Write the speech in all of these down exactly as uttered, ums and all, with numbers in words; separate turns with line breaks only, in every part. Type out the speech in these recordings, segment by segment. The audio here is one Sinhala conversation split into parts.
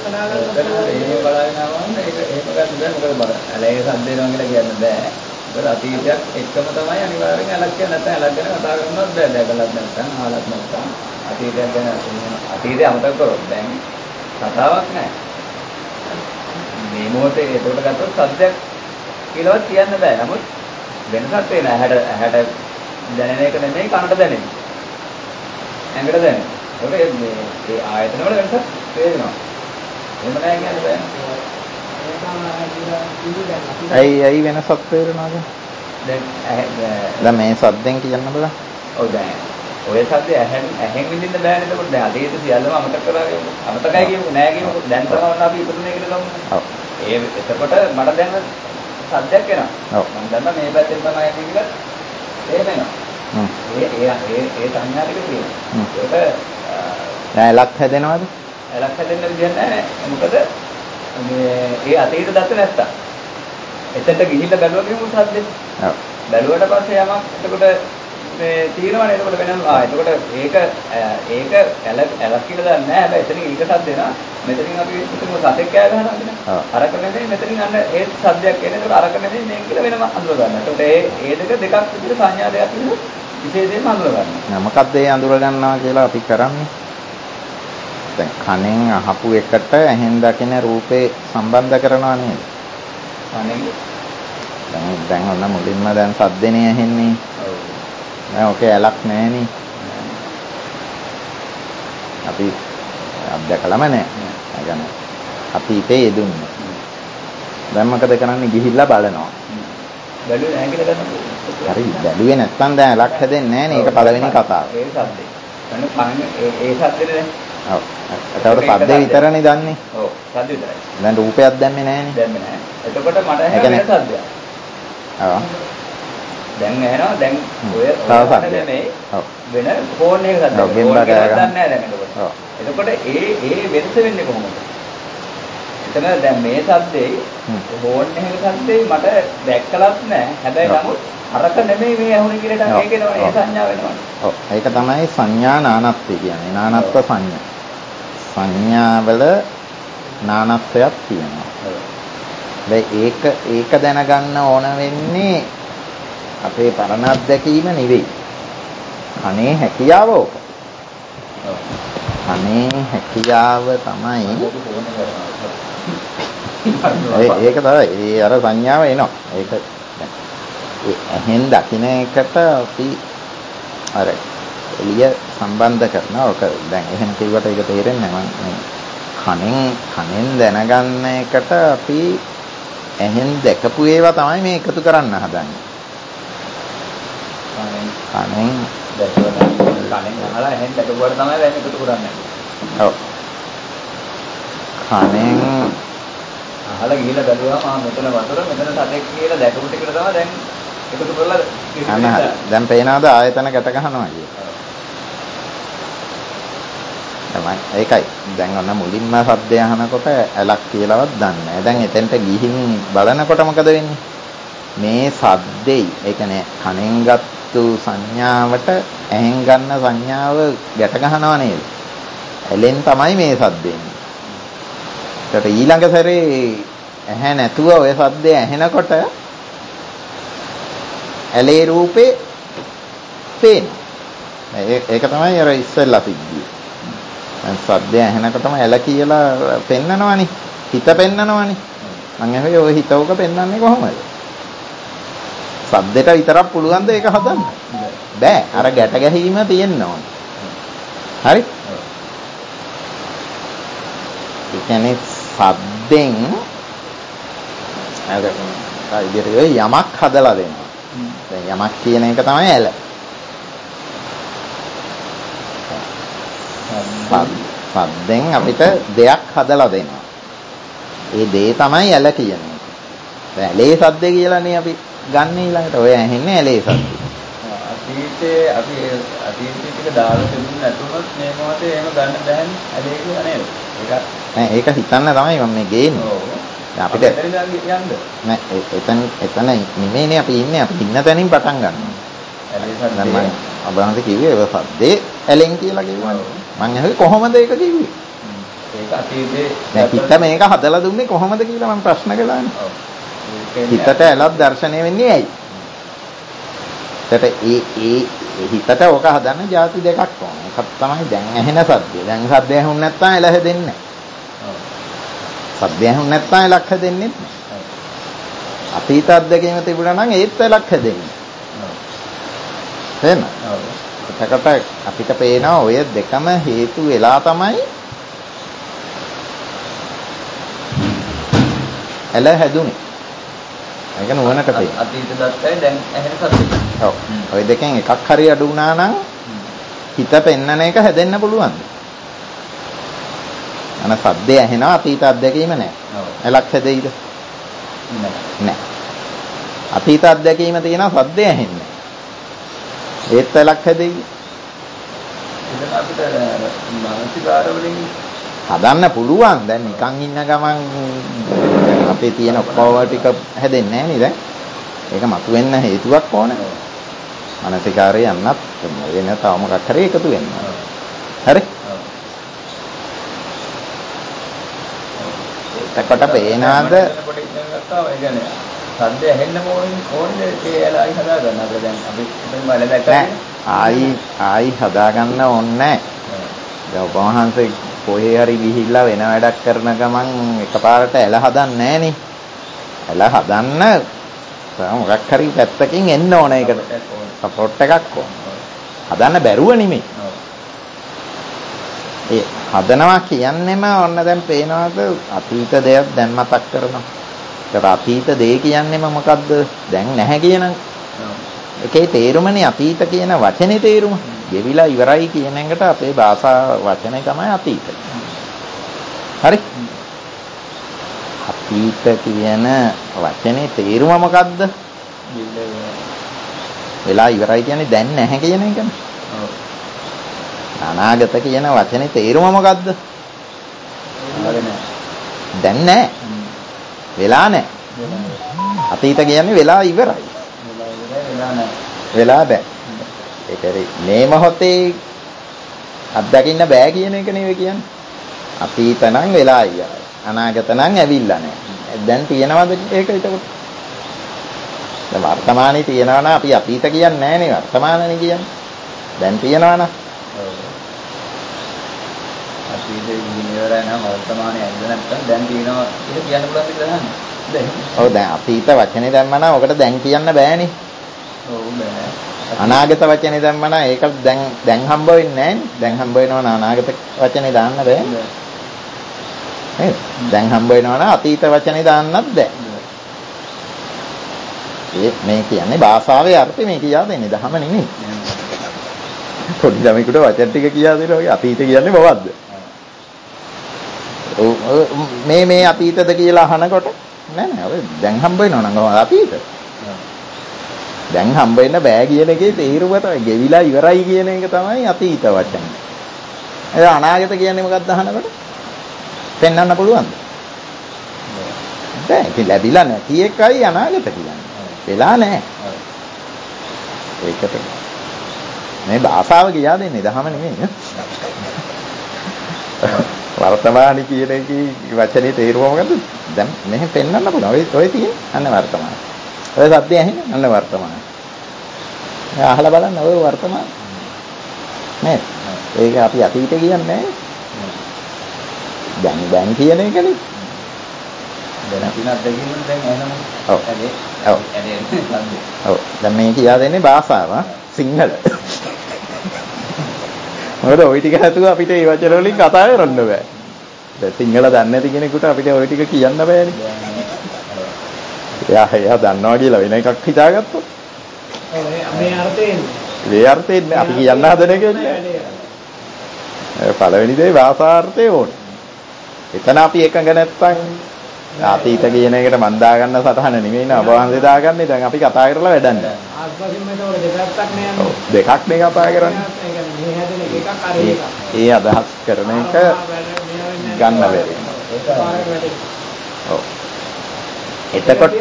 එහෙම බලාගෙන ආවම ඒක එහෙම ගන්න බෑ. මොකද බල ඇලේ සද්ද වෙනවා කියලා කියන්න බෑ. මොකද අතීතයක් එක්කම තමයි අනිවාර්යෙන් ඇලක් කියන නැත්නම් ඇලක් ගැන කතා කරන්නවත් බෑ. දැකලත් නැත්නම් අහලත් නැත්නම් අතීතයක් ගැන අතීතය අමතක කරොත් දැන් කතාවක් නැහැ. මේ මොහොතේ ඒකට ගත්තොත් සද්දයක් කියලාවත් කියන්න බෑ. නමුත් වෙනසක් වෙන ඇහැට ඇහැට දැනෙන එක නෙමෙයි කනට දැනෙන්නේ. ඇඟට දැනෙන්නේ. ඒක මේ ඒ ආයතන වල වෙනසක් තේරෙනවා. එහෙම නැහැ කියන්න බෑ.
ඇයි ඇයි වෙනසක් තේරෙනවද?
දැන්
දැන් මේ සද්දෙන් කියන්න බෑ.
ඔව් දැන් ඔය සද්දේ ඇහෙන් ඇහෙන් විඳින්න බෑනේ. එතකොට දැන් අතීත සියල්ලම අමතක කරලා කියමු. අමතකයි කියමු නෑ කියමු. දැන් තමයි අපි ඉපදුනේ කියලා ගමු. ඔව්. ඒ එතකොට මට දැන් සද්දයක් එනවා.
ඔව්.
මම දන්නා මේ පැත්තෙන් තමයි එන්නේ කියලා තේරෙනවා. හ්ම්. ඒ ඒ ඒ ඒ සංඥා ටික තියෙනවා. හ්ම්. ඒක
ඇලක් හැදෙනවද?
ඇලක් හැදෙන්න විදියක් නැහැ. මොකද මේ ඒ අතීත දත නැත්තම්. එතනට ගිහිල්ලා බැලුවා කියමු සද්දෙත්.
ඔව්.
බැලුවට පස්සේ යමක් එතකොට මේ තියෙනවනේ. එතකොට වෙනම ආ එතකොට ඒක ඒක ඇල ඇලක් කියලා දන්නේ නැහැ. හැබැයි එතනින් ඊක සද්ද එනවා. මෙතනින් අපි හිතමු සතෙක් කෑ ගහනවා කියලා. ඔව්. අරක නෙමෙයි මෙතනින් අන්න ඒ සද්දයක් එන්නේ. එතකොට අරක නෙමෙයි මේක කියලා වෙනම අඳුර ගන්නවා. එතකොට ඒ ඒ දෙක දෙකක් විදිහට සංඥා දෙකක් විදිහට විශේෂයෙන්ම අඳුර ගන්නවා.
මොකක්ද ඒ අඳුර ගන්නවා කියලා අපි කරන්නේ? දැන් කනෙන් අහපු එකට ඇහෙන් දකින රූපේ සම්බන්ධ කරනවා නේද?
කනෙන්
දැන් දැන් ඔන්න මුලින්ම දැන් සද්දනේ ඇහෙන්නේ.
ඔව්.
දැන් ඔකේ ඇලක් නැහෙනේ. අපි අත්දකලම නැහැ. ඒ කියන්නේ අතීතේ යෙදුන්නේ. දැන් මොකද කරන්නේ? ගිහිල්ලා බලනවා.
බැලුවේ නැහැ කියලා ගන්න.
හරි බැලුවේ නැත්තම් දැන් ඇලක් හැදෙන්නේ නැහැ නේ. ඒක පළවෙනි කතාව.
ඒ සද්දේ. අන්න කන්නේ ඒ ඒ සද්දේනේ.
ඔව්. ඒකට සද්දේ විතරනේ දන්නේ.
ඔව්. සද්ද විතරයි.
දැන් රූපයක් දැම්මේ නැහනේ.
දැම්මේ නැහැ. එතකොට මට ඇහෙන සද්දයක්.
ඔව්.
දැන් ඇහෙනවා දැන් ඔය
ඔය
නෙමෙයි. ඔව්. වෙන ෆෝන් එක සද්ද.
ඔව් ගෙම්බා ගන්න.
දන්නේ නැහැ දැන් එතකොට. ඔව්. එතකොට ඒ ඒ වෙනස වෙන්නේ කොහොමද? එතන දැන් මේ සද්දේ ෆෝන් එකේ සද්දේ මට දැක්කලත් නැහැ. හැබැයි නමුත් අරක නෙමෙයි මේ ඇහුනේ කියලා ටක් ඒකේනවා ඒ සංඥා වෙනවා.
ඔව් ඒක තමයි සංඥා නානත්වය කියන්නේ. නානත්ව සංඥා. සංඥාවල නානත්වයක් තියෙනවා. දැන් ඒක ඒක දැනගන්න ඕන වෙන්නේ අපේ පරණ අත්දැකීම නෙවෙයි. කනේ හැකියාව ඕක. කනේ හැකියාව තමයි ඒක තමයි. ඒ අර සංඥාව එනවා. ඒක ඒ ඇහෙන් දකින්න එකට අපි අර එළිය සම්බන්ධ කරනවා. ඔක දැන් එහෙම කිව්වට ඒක තේරෙන්නේ නැහැ. මම කනෙන් කනෙන් දැනගන්න එකට අපි ඇහෙන් දැකපු ඒවා තමයි මේ එකතු කරන්න හදන්නේ. කනෙන්
දැක්වලා කනෙන් අහලා ඇහෙන් දැකපුවාට තමයි දැන් එකතු කරන්නේ.
ඔව්. කනෙන්
අහලා ගිහිල්ලා බැලුවාම ආ මෙතන වතුර මෙතන සතෙක් කියලා දැකපු ටිකට තමයි දැන් එකතු කරලා
අන්න දැන් පේනවාද ආයතන ගැට ගන්නවා කිය. තමයි ඒකයි. දැන් ඔන්න මුලින්ම ශබ්දය අහනකොට ඇලක් කියලාවත් දන්නේ නැහැ. දැන් එතෙන්ට ගිහින් බලනකොට මොකද වෙන්නේ? මේ ශබ්දෙයි ඒ කියන්නේ කනෙන් ගත්තු සංඥාවට ඇහෙන් ගන්න සංඥාව ගැට ගන්නවා නේද? ඇලෙන් තමයි මේ ශබ්දෙ එන්නේ. ඒකට ඊළඟ සැරේ ඇහැ නැතුව ඔය ශබ්දය ඇහෙනකොට ඇලේ රූපේ පේනවා. ඒක තමයි අර ඉස්සෙල්ලා සිද්ධිය. දැන් ශබ්දය ඇහෙනකොටම ඇල කියලා පෙන්නනවනේ. හිත පෙන්නනවනේ. මං අහුවේ ඔය හිතවක පෙන්නන්නේ කොහොමද? ශබ්දෙට විතරක් පුළුවන් ද ඒක හදන්න? බෑ. අර ගැට ගැහිම තියෙන්න ඕනේ. හරි? ඒ කියන්නේ ශබ්දෙන් අර ඉදිරියේ යමක් හදලා දෙනවා. දැන් යමක් කියන එක තමයි ඇල. ශබ්දෙන් අපිට දෙයක් හදලා දෙනවා. ඒ දේ තමයි ඇල කියන්නේ. දැන් ඇලේ ශබ්ද කියලානේ අපි ගන්න ඊළඟට ඔය ඇහෙන්නේ ඇලේ ශබ්ද.
අතීතයේ අපි අතීතයේ ටික දාලා තිබුණ නැතුනොත් මේ මොහොතේ එහෙම ගන්න බැහැනේ ඇලේ කියලා නේද? ඒක
නෑ ඒක හිතන්න තමයි මම මේ ගේන්නේ.
ඔව්.
අපිට
එතන යන්න.
නෑ එතන එතන නෙමෙයිනේ අපි ඉන්නේ අපි ඉන්න තැනින් පටන් ගන්නවා.
ඇලේ ශබ්ද.
දැන් මම අබහන්ත කිව්වේ ඔය ශබ්දේ ඇලෙන් කියලා කිව්වනේ. මම අහුවේ කොහොමද ඒක කිව්වේ?
ඒක අතීතේ
දැන් හිත මේක හදලා දුන්නේ කොහොමද කියලා මම ප්‍රශ්න කළානේ.
ඔව්.
හිතට ඇලක් දැర్శණය වෙන්නේ ඇයි? ඒකට ඒ ඒ හිතට ඔක හදන්න ಜಾති දෙකක් ඕන. එකක් තමයි දැන් ඇහෙන සද්දය. දැන් සද්දය ඇහුන්නේ නැත්නම් එළ හැදෙන්නේ නැහැ.
ඔව්.
සද්දය ඇහුන්නේ නැත්නම් එලක් හැදෙන්නේ නැහැ. අතීත අත්දැකීම තිබුණා නම් ඒත් එලක් හැදෙන්නේ.
ඔව්.
එහෙම.
ඔව්.
එතකොට අපිට පේනවා ඔය දෙකම හේතු වෙලා තමයි එළ හැදුනේ. ඒක නුවණට පේනවා.
අතීත දත්තයි දැන් ඇහෙන සද්දේ.
ඔව්. ওই දෙකෙන් එකක් හරි අඩු වුණා නම් හිත පෙන්නන එක හැදෙන්න පුළුවන්. අන සද්දේ ඇහෙනවා අතීත අත්දැකීම නැහැ.
ඔව්.
එලක් හැදෙයිද? නැහැ. අතීත අත්දැකීම තියෙනවා සද්දේ ඇහෙන්නේ. ඒත් එලක් හැදෙයිද?
ඒක අපිට මානසිකාර වලින්
හදන්න පුළුවන්. දැන් නිකන් ඉන්න ගමන් අපේ තියෙන ඔක්කොම ටික හැදෙන්නේ නැහැ නේද? ඒක මතුවෙන්න හේතුවක් ඕනේ. මානසිකාරය යන්නත් වෙන තව මොකක් හරි එකතු වෙන්න. හරි? එතකොට පේනවාද?
සද්ද ඇහෙන්න ඕනේ ඕනේ ඒ ඇලයි හදා ගන්න. අපිට දැන් අපි ඉතින් බල දැක්කම
ආයි ආයි හදාගන්න ඕනේ නැහැ. දැන් ඔබ වහන්සේ කොහේ හරි ගිහිල්ලා වෙන වැඩක් කරන ගමන් එකපාරට ඇල හදන්නේ නැහනේ. ඇල හදන්න මොකක් හරි පැත්තකින් එන්න ඕන ඒකට සපෝට් එකක් ඕන. හදන්න බැරුව නෙමෙයි. ඒ හදනවා කියන්නේම ඔන්න දැන් පේනවාද අතීත දෙයක් දැන් මතක් කරනවා. ඒක අතීත දෙය කියන්නේම මොකද්ද? දැන් නැහැ කියන එකේ තේරුමනේ අතීත කියන වචනේ තේරුම. ගෙවිලා ඉවරයි කියන එකට අපේ භාෂා වචනේ තමයි අතීත. හරි? අතීත කියන වචනේ තේරුම මොකද්ද? වෙලා ඉවරයි කියන්නේ දැන් නැහැ කියන එකනේ.
ඔව්.
අනාගත කියන වචනේ තේරුම මොකද්ද? දැන් නැහැ. වෙලා නැහැ. අතීත කියන්නේ වෙලා ඉවරයි.
වෙලා නැහැ.
වෙලා බෑ. ඒකරි මේ මොහොතේ අත්දකින්න බෑ කියන එක නෙවෙයි කියන්නේ. අතීත නම් වෙලා ඉවරයි. අනාගත නම් ඇවිල්ලා නැහැ. දැන් තියනවද ඒක එතකොට? දැන් වර්තමානයේ තියනවා නම් අපි අතීත කියන්නේ නැහැ නේ වර්තමානනේ කියන්නේ. දැන් තියනවා නම්
ඔව්. අතීතේ ඉවරයි නම් වර්තමානයේ ඇද්ද නැත්නම් දැන් තියනවා කියලා කියන්න පුළුවන් කියලා නේද?
ඔව් දැන් අතීත වචනේ දැම්මම නම් ඔකට දැන් කියන්න බෑනේ.
ඔව් බෑ.
අනාගත වචනේ දැම්මම නම් ඒක දැන් දැන් හම්බ වෙන්නේ නැහැනේ. දැන් හම්බ වෙනවා නම් අනාගත වචනේ දාන්න බෑ. නේද? දැන් හම්බ වෙනවා නම් අතීත වචනේ දාන්නත් බෑ. ඒ මේ කියන්නේ භාෂාවේ අර්ථය මේ කියා දෙන්නේ දහම නෙමෙයි. පොඩි ළමයෙකුට වචන ටික කියා දෙනවා වගේ අතීත කියන්නේ මොකද්ද? මේ මේ අතීතද කියලා අහනකොට නෑ නෑ ඔය දැන් හම්බ වෙනවා නම් අතීත. දැන් හම්බ වෙන්න බෑ කියන එකේ තේරුම තමයි ගෙවිලා ඉවරයි කියන එක තමයි අතීත වචන. ඒ අනාගත කියන්නේ මොකක්ද අහනකොට? පෙන්වන්න පුළුවන්ද? බෑ. ඒක ලැබිලා නැති එකයි අනාගත කියන්නේ. වෙලා නැහැ. ඒකට මේ භාෂාව කියා දෙන්නේ දහම නෙමෙයි. වර්තමානී කියන එකේ වචනේ තේරුම මොකද්ද? දැන් මෙහෙම පෙන්වන්න පුළුවන්. ඔය ඔය තියෙන අන්න වර්තමාන. ඔය සද්දය ඇහෙන්නේ අන්න වර්තමාන. දැන් අහලා බලන්න ඔය වර්තමාන. නේද? ඒක අපි අතීත කියන්නේ නැහැ. දැන් දැන් කියන එකනේ.
දැන් තිනක් දෙකින් දැන් එනවා.
ඔව්. ඔව්. ඔව්. දැන් මේ කියා දෙන්නේ භාෂාව සිංහල. මොකද ওই ටික නැතුව අපිට මේ වචන වලින් කතා කරන්න බෑ. දැන් සිංහල දන්නේ නැති කෙනෙකුට අපිට ওই ටික කියන්න බෑනේ. එයා එයා දන්නවා කියලා වෙන එකක් හිතාගත්තොත්.
ඔව් මේ අර්ථයෙන්.
මේ අර්ථයෙන් අපි කියන්න හදන එක නේ. ඒ පළවෙනි දේ භාෂාර්ථය ඕනේ. එතන අපි එකඟ නැත්තම් අතීත කියන එකට මන් දාගන්න සටහන නෙමෙයි නේ අබවහන්සේ දාගන්නේ. දැන් අපි කතා කරලා වැඩක් නැහැ.
ආස්වාසින් මේතකොට දෙකක් නේ යන්නේ.
ඔව් දෙකක් නේ කතා කරන්නේ.
ඒ කියන්නේ මේ හැදෙන එකක් අර එකක්.
ඒ අදහස් කරන එක ගන්න බැරි. ඔව්. එතකොට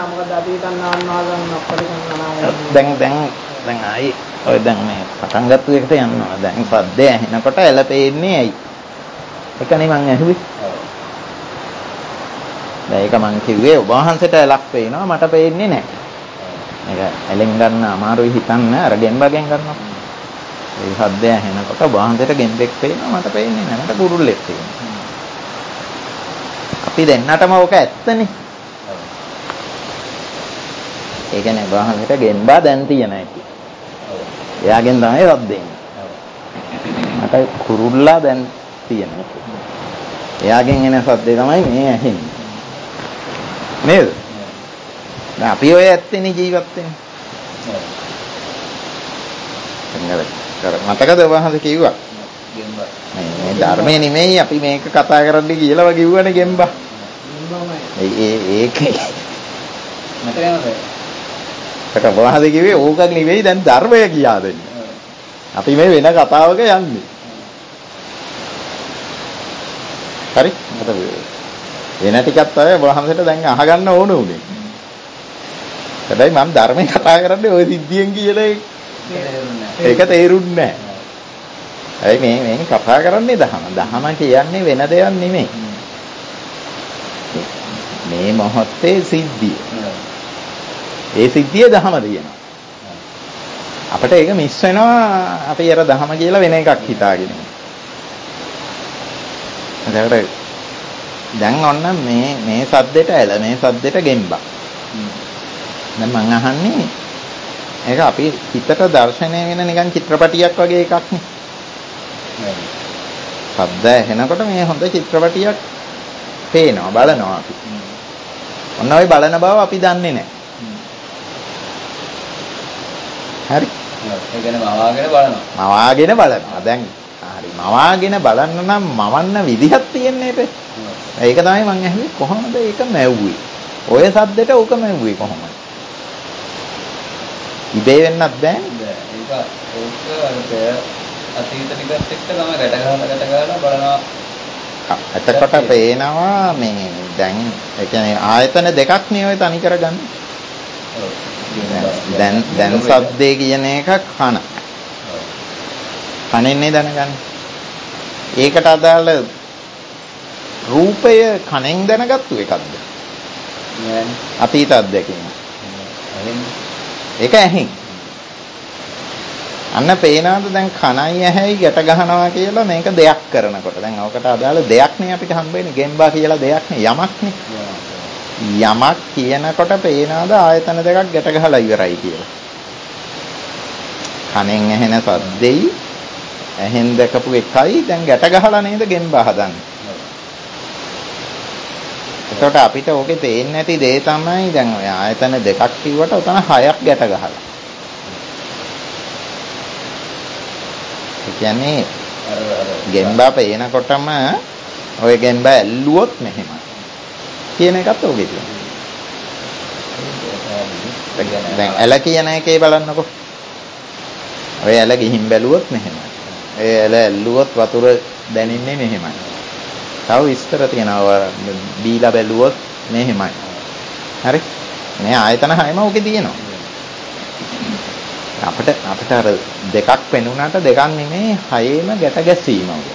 දැන් දැන් දැන් ආයි ඔය දැන් මේ පටන් ගත්ත එකට යනවා. දැන් සද්දය ඇහෙනකොට එළපෙන්නේ ඇයි? එකනේ මං ඇහුවේ.
ඔව්.
දැන් ඒක මං කිව්වේ ඔබ වහන්සේට ඇලක් පේනවා මට පේන්නේ නැහැ. ඒක ඇලෙන් ගන්න අමාරුයි හිතන්න අර ගෙම්බගෙන් ගන්නවා. ඒ සද්දය ඇහෙනකොට ඔබ වහන්සේට ගෙම්බෙක් පේනවා මට පේන්නේ නැහැ. මට කුරුල්ලෙක් පේනවා. අපි දෙන්නටම ඕක ඇත්තනේ.
ඔව්.
ඒ කියන්නේ ඔබ වහන්සේට ගෙම්බා දැන් තියෙන ඇති.
ඔව්.
එයාගෙන් තමයි සද්දේ එන්නේ.
ඔව්.
මට කුරුල්ලා දැන් තියෙන ඇති. එයාගෙන් එන සද්දේ තමයි මේ ඇහෙන්නේ. නේද? දැන් අපි ඔය ඇත්තනේ ජීවත් වෙන්නේ. මතකද ඔබ වහන්සේ කිව්වා?
ගෙම්බා.
මේ ධර්මයේ නෙමෙයි අපි මේක කතා කරන්නේ කියලා කිව්වනේ ගෙම්බා.
ගෙම්බාමයි.
ඒ ඒ ඒකේ
මට නේද?
ඒක ඔබ වහන්සේ කිව්වේ ඕක නෙවෙයි දැන් ධර්මය කියා දෙන්නේ. අපි මේ වෙන කතාවක යන්නේ. හරි? මට වෙන ටිකක් තමයි ඔබ වහන්සේට දැන් අහගන්න ඕන උනේ. හැබැයි මම ධර්මයේ කතා කරන්නේ ওই සිද්ධියෙන් කියන එක. ඒක තේරුන්නේ නැහැ. ඇයි මේ මේ කතා කරන්නේ දහම. දහම කියන්නේ වෙන දෙයක් නෙමෙයි. මේ මොහොතේ සිද්ධිය. ඒ සිද්ධිය දහම තියෙනවා. අපිට ඒක මිස් වෙනවා අපි අර දහම කියලා වෙන එකක් හිතාගෙන. එතකොට දැන් ඔන්න මේ මේ සද්දෙට ඇල මේ සද්දෙට ගෙම්බා. දැන් මං අහන්නේ ඒක අපි හිතට දර්ශනය වෙන නිකන් චිත්‍රපටියක් වගේ එකක් නේ. ශබ්ද ඇහෙනකොට මේ හොඳ චිත්‍රපටියක් පේනවා බලනවා අපි. ඔන්න ඔය බලන බව අපි දන්නේ නැහැ. හරි.
ඒ කියන්නේ මවාගෙන බලනවා.
මවාගෙන බලනවා. දැන් හරි මවාගෙන බලන්න නම් මවන්න විදිහක් තියෙන්නේ ඒක. ඒක තමයි මං ඇහුවේ කොහොමද ඒක මැව්වේ? ඔය සද්දෙට උක මැව්වේ කොහොමද? ඉබේ වෙන්නත් බෑ.
ඒක ඕක අර අතීත ටිකත් එක්ක තමයි ගැට ගහලා ගැට ගහලා බලනවා.
එතකොට පේනවා මේ දැන් ඒ කියන්නේ ආයතන දෙකක් නේ ඔය තනි කරගන්න. දැන් දැන් සද්දේ කියන එක කන. කනෙන්නේ දැනගන්න. ඒකට අදාළ රූපය කනෙන් දැනගත්තු එකක්ද? අතීත අත්දැකීම. ඒක ඇහෙන්. අන්න පේනවාද දැන් කනයි ඇහැයි ගැට ගහනවා කියලා මේක දෙයක් කරනකොට. දැන් ඔකට අදාළ දෙයක් නේ අපිට හම්බ වෙන්නේ. ගෙම්බා කියලා දෙයක් නේ යමක් නේ. යමක් කියනකොට පේනවාද ආයතන දෙකක් ගැට ගහලා ඉවරයි කියලා. කනෙන් ඇහෙන සද්දෙයි ඇහෙන් දැකපු එකයි දැන් ගැට ගහලා නේද ගෙම්බා හදන්නේ. එතකොට අපිට ඕකේ තේින්නේ නැති දේ තමයි දැන් ඔය ආයතන දෙකක් කිව්වට උතන හයක් ගැට ගහලා. ඒ කියන්නේ ගෙම්බා පේනකොටම ඔය ගෙම්බා ඇල්ලුවොත් මෙහෙමයි. කියන එකත් ඕකේ තියෙනවා. දැන් ඇල කියන එකේ බලන්නකො. ඔය ඇල ගිහින් බැලුවොත් මෙහෙමයි. ඒ ඇල ඇල්ලුවොත් වතුර දැනින්නේ මෙහෙමයි. තව විස්තර තියෙනවා බීලා බැලුවොත් මෙහෙමයි. හරි? මේ ආයතන හයම ඔකේ තියෙනවා. අපිට අපිට අර දෙකක් පෙනුනට දෙකක් නෙමේ හයේම ගැට ගැසීම උනේ.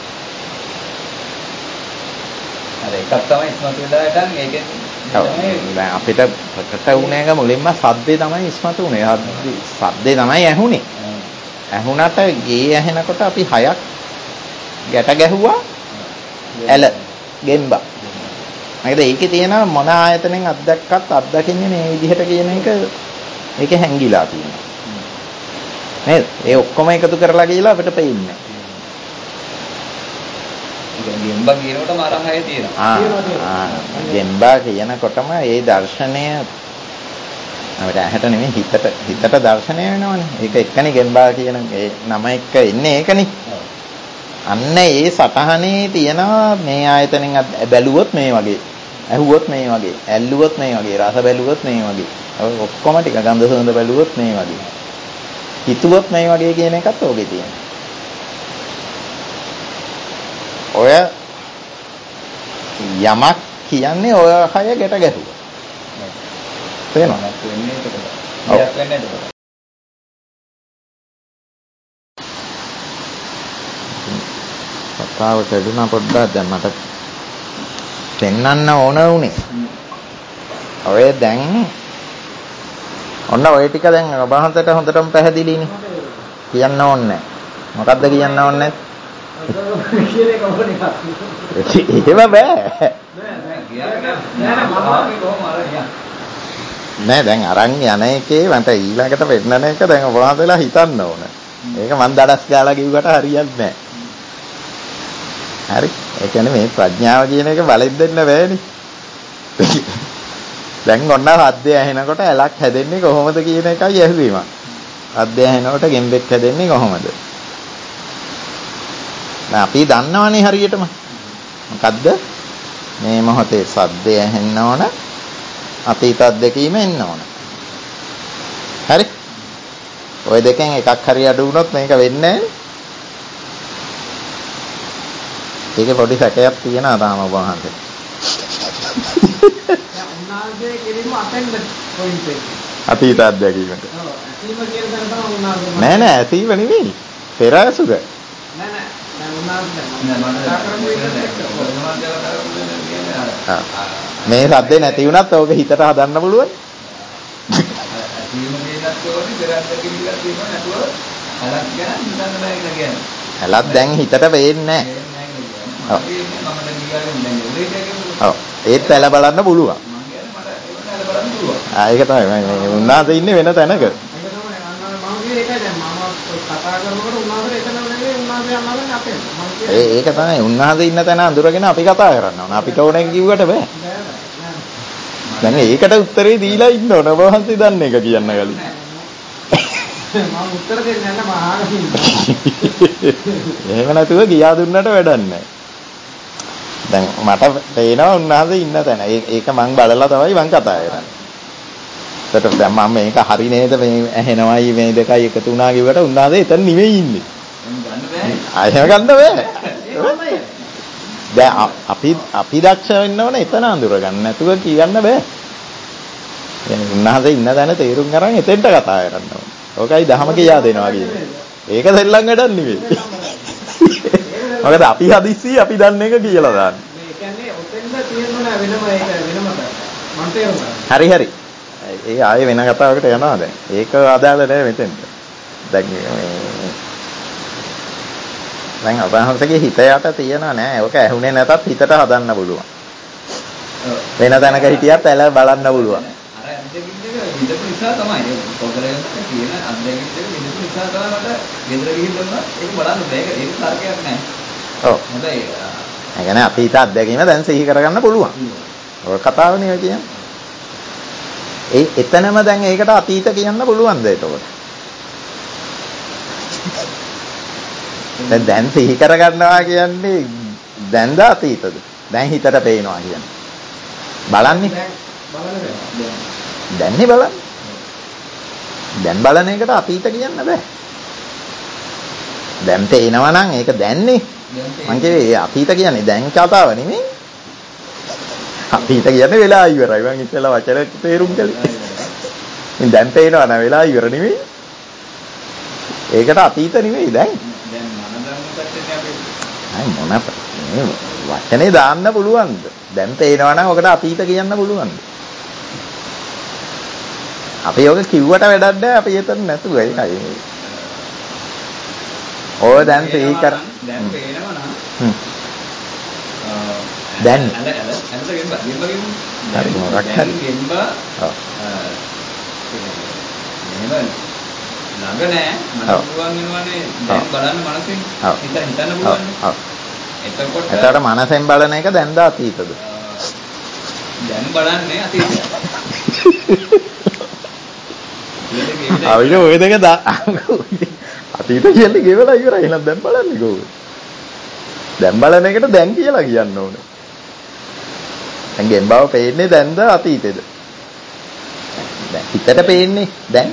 අර එකක් තමයි ඉස්මතු වෙලා හිටන් ඒකෙන්
දැන් අපිට ප්‍රකට වුණේක මුලින්ම සද්දේ තමයි ඉස්මතු වුනේ. සද්දේ තමයි ඇහුනේ. ඇහුණට ගේ ඇහෙනකොට අපි හයක් ගැට ගැහුවා ඇල ගෙම්බා. මේකද ඒකේ තියෙන මොන ආයතනෙන් අත්දැක්කත් අත්දකින්නේ මේ විදිහට කියන එක ඒකේ හැංගිලා තියෙනවා. නේද? ඒ ඔක්කොම එකතු කරලා කියලා අපිට පේන්නේ.
ගෙම්බා කියනකොටම අර හය තියෙනවා.
ආ ගෙම්බා කියනකොටම ඒ දර්ශනය අපිට ඇහැට නෙමෙයි හිතට හිතට දර්ශනය වෙනවනේ. ඒක එක්කනේ ගෙම්බා කියන ඒ නම එක්ක ඉන්නේ ඒකනේ. අන්න ඒ සටහනේ තියනවා මේ ආයතනෙන් බැලුවොත් මේ වගේ, ඇහුවොත් මේ වගේ, ඇල්ලුවොත් මේ වගේ, රස බැලුවොත් මේ වගේ. ඔය ඔක්කොම ටික ගන්ධ සුවඳ බැලුවොත් මේ වගේ. හිතුවොත් මේ වගේ කියන එකත් ඕකේ තියෙනවා. ඔය යමක් කියන්නේ ඔය හය ගැට ගැහුවා. තේරෙනවද?
වෙන්නේ එතකොට. දෙයක් වෙන්නේ එතකොට.
කතාව කැඩුනා පොඩ්ඩක් දැන් මට පෙන්වන්න ඕන උනේ. ඔය දැන් ඔන්න ඔය ටික දැන් ඔබ වහන්සේට හොඳටම පැහැදිලිනේ. කියන්න ඕනේ. මොකද්ද කියන්න ඕනේ? එහෙම බෑ. නෑ දැන් අරන් යන එකේ මට ඊළඟට වෙන්නන එක දැන් ඔබ වහන්සේලා හිතන්න ඕන. ඒක මන් දඩස් ගාලා කිව්වට හරියන්නේ නෑ. හරි. ඒ කියන්නේ මේ ප්‍රඥාව කියන එක බලෙන් දෙන්න බෑනේ. දැන් ඔන්න හද්දේ ඇහෙනකොට ඇලක් හැදෙන්නේ කොහොමද කියන එකයි ඇහුවේ මම. හද්දේ ඇහෙනකොට ගෙම්බෙක් හැදෙන්නේ කොහොමද? දැන් අපි දන්නවනේ හරියටම. මොකද්ද? මේ මොහොතේ සද්දය ඇහෙන්න ඕන. අතීත අත්දැකීම එන්න ඕන. හරි? ওই දෙකෙන් එකක් හරි අඩු වුණොත් මේක වෙන්නේ නැහැ. ඒකේ පොඩි සැකයක් තියෙනවා තාම ඔබ වහන්සේ.
දැන් උන්වහන්සේ කෙලින්ම අතෙන්ද පොයින්ට් එක.
අතීත අත්දැකීමට.
ඔව්. ඇසීම කියන තැන තමයි උන්වහන්සේ.
නෑ නෑ ඇසීම නෙවෙයි. පෙර ඇසුර.
නෑ නෑ. දැන් උන්වහන්සේ
මේ සද්දේ නැති වුණත් ඕක හිතට හදන්න පුළුවන්.
ඇසීම කියනත් ඕනේ පෙර අත්දැකීම් කියලා කියනවා නැතුව අලක් ගැන හිතන්න බෑ කියලා කියන්නේ.
ඇලක් දැන් හිතට වෙන්නේ නැහැ. ඔව්. ඒත් ඇල බලන්න පුළුවන්. ආ ඒක තමයි මේ උන්නාද ඉන්නේ වෙන තැනක.
ඒක තමයි මම කියේ ඒකයි දැන් මම කතා කරනකොට උන්වහන්සේ එතන නෙවෙයි උන්වහන්සේ යනවා අපේ.
ඒ ඒක තමයි උන්වහන්සේ ඉන්න තැන අඳුරගෙන අපි කතා කරන්න ඕන. අපිට ඕනේ කිව්වට බෑ. දැන් ඒකට උත්තරේ දීලා ඉන්න ඕන. ඔබ වහන්සේ දන්න එක කියන්න කලින්.
මම උත්තර දෙන්නේ නැහැ මම අහගෙන ඉන්නවා.
එහෙම නැතුව ගියා දුන්නට වැඩක් නැහැ. දැන් මට පේනවා උන්වහන්සේ ඉන්න තැන. ඒක මං බලලා තමයි මං කතා කරන්නේ. ඒකට දැන් මම මේක හරි නේද මේ ඇහෙනවයි මේ දෙකයි එකතු වුණා කිව්වට උන්වහන්සේ එතන නෙවෙයි ඉන්නේ. ආයෙම ගන්න බෑ. දැන් අපි අපි දක්ෂ වෙන්න ඕනේ එතන අඳුර ගන්න නැතුව කියන්න බෑ. يعني උන්වහන්සේ ඉන්න තැන තේරුම් ගන්න එතෙන්ට කතා කරන්න ඕනේ. ඕකයි දහම කියා දෙනවා කියන්නේ. ඒක දෙල්ලන් වැඩක් නෙවෙයි. මොකද අපි හදිස්සි අපි දන්න එක කියලා දාන්නේ.
මේ කියන්නේ ඔතෙන්ද තියෙන්න නෑ වෙනම ඒක වෙනම මම තේරුණා.
හරි හරි. ඒ ආයේ වෙන කතාවකට යනවා දැන්. ඒක අදාළ නෑ මෙතෙන්ට. දැන් මේ දැන් අපහන්සගේ හිත යට තියනවා නෑ. ඕක ඇහුනේ නැතත් හිතට හදන්න පුළුවන්. වෙන තැනක හිටියත් ඇල බලන්න පුළුවන්.
අර අත්දැකීම් දෙක විඳපු නිසා තමයි පොකරේකට කියන අත්දැකීම් දෙක විඳපු නිසා තමයි මට ගෙදර ගිහින් දුන්නා ඒක බලන්න බෑ. ඒක තර්කයක් නෑ.
ඔව්.
හොඳයි.
ඒ කියන්නේ අතීත අත්දැකීම දැන් සිහි කරගන්න පුළුවන්. ඔය කතාවනේ ඔය කියන්නේ. ඒ එතනම දැන් ඒකට අතීත කියන්න පුළුවන්ද එතකොට? දැන් දැන් සිහි කරගන්නවා කියන්නේ දැන්ද අතීතද? දැන් හිතට පේනවා කියන්නේ. බලන්නේ. දැන්නේ බලන්න. දැන් බලන එකට අතීත කියන්න බෑ. දැන් පේනවා නම් ඒක දැන්නේ. මං කියේ අතීත කියන්නේ දැන් කතාව නෙමෙයි. අතීත කියන්නේ වෙලා ඉවරයි. මං ඉස්සෙල්ලා වචන තේරුම් කළේ. ඉතින් දැන් පේනවා නම් වෙලා ඉවර නෙමෙයි. ඒකට අතීත නෙමෙයි දැන්.
දැන් මන ධර්ම පැත්තේ අපි
අය මොන මේ වචනේ දාන්න පුළුවන්ද? දැන් පේනවා නම් ඔකට අතීත කියන්න පුළුවන්ද? අපි ඔක කිව්වට වැඩක් නැහැ. අපි එතන නැතුව ඒකයි. ඔය දැන් සිහි කර
දැන් පේනවා නම්
හ්ම් දැන්
අල අල අලට ගෙම්බ ගෙම්බ ගෙම්බ
හරි මොකක් හරි
ගෙම්බ
ඔව්
එහෙම ළඟ නෑ මට පුළුවන් වෙනවනේ දැන් බලන්න මනසෙන් හිත හිතන්න පුළුවන්
ඔව්
එතකොට
එතකොට මනසෙන් බලන එක දැන්ද අතීතද
දැන් බලන්නේ අතීතය
අපිට ඔය දෙක අතීත කියන්නේ ගෙවලා ඉවරයි. එහෙනම් දැන් බලන්නේ කොහොමද? දැන් බලන එකට දැන් කියලා කියන්න ඕනේ. දැන් ගෙම්බව පේන්නේ දැන්ද අතීතේද? දැන් හිතට පේන්නේ දැන්.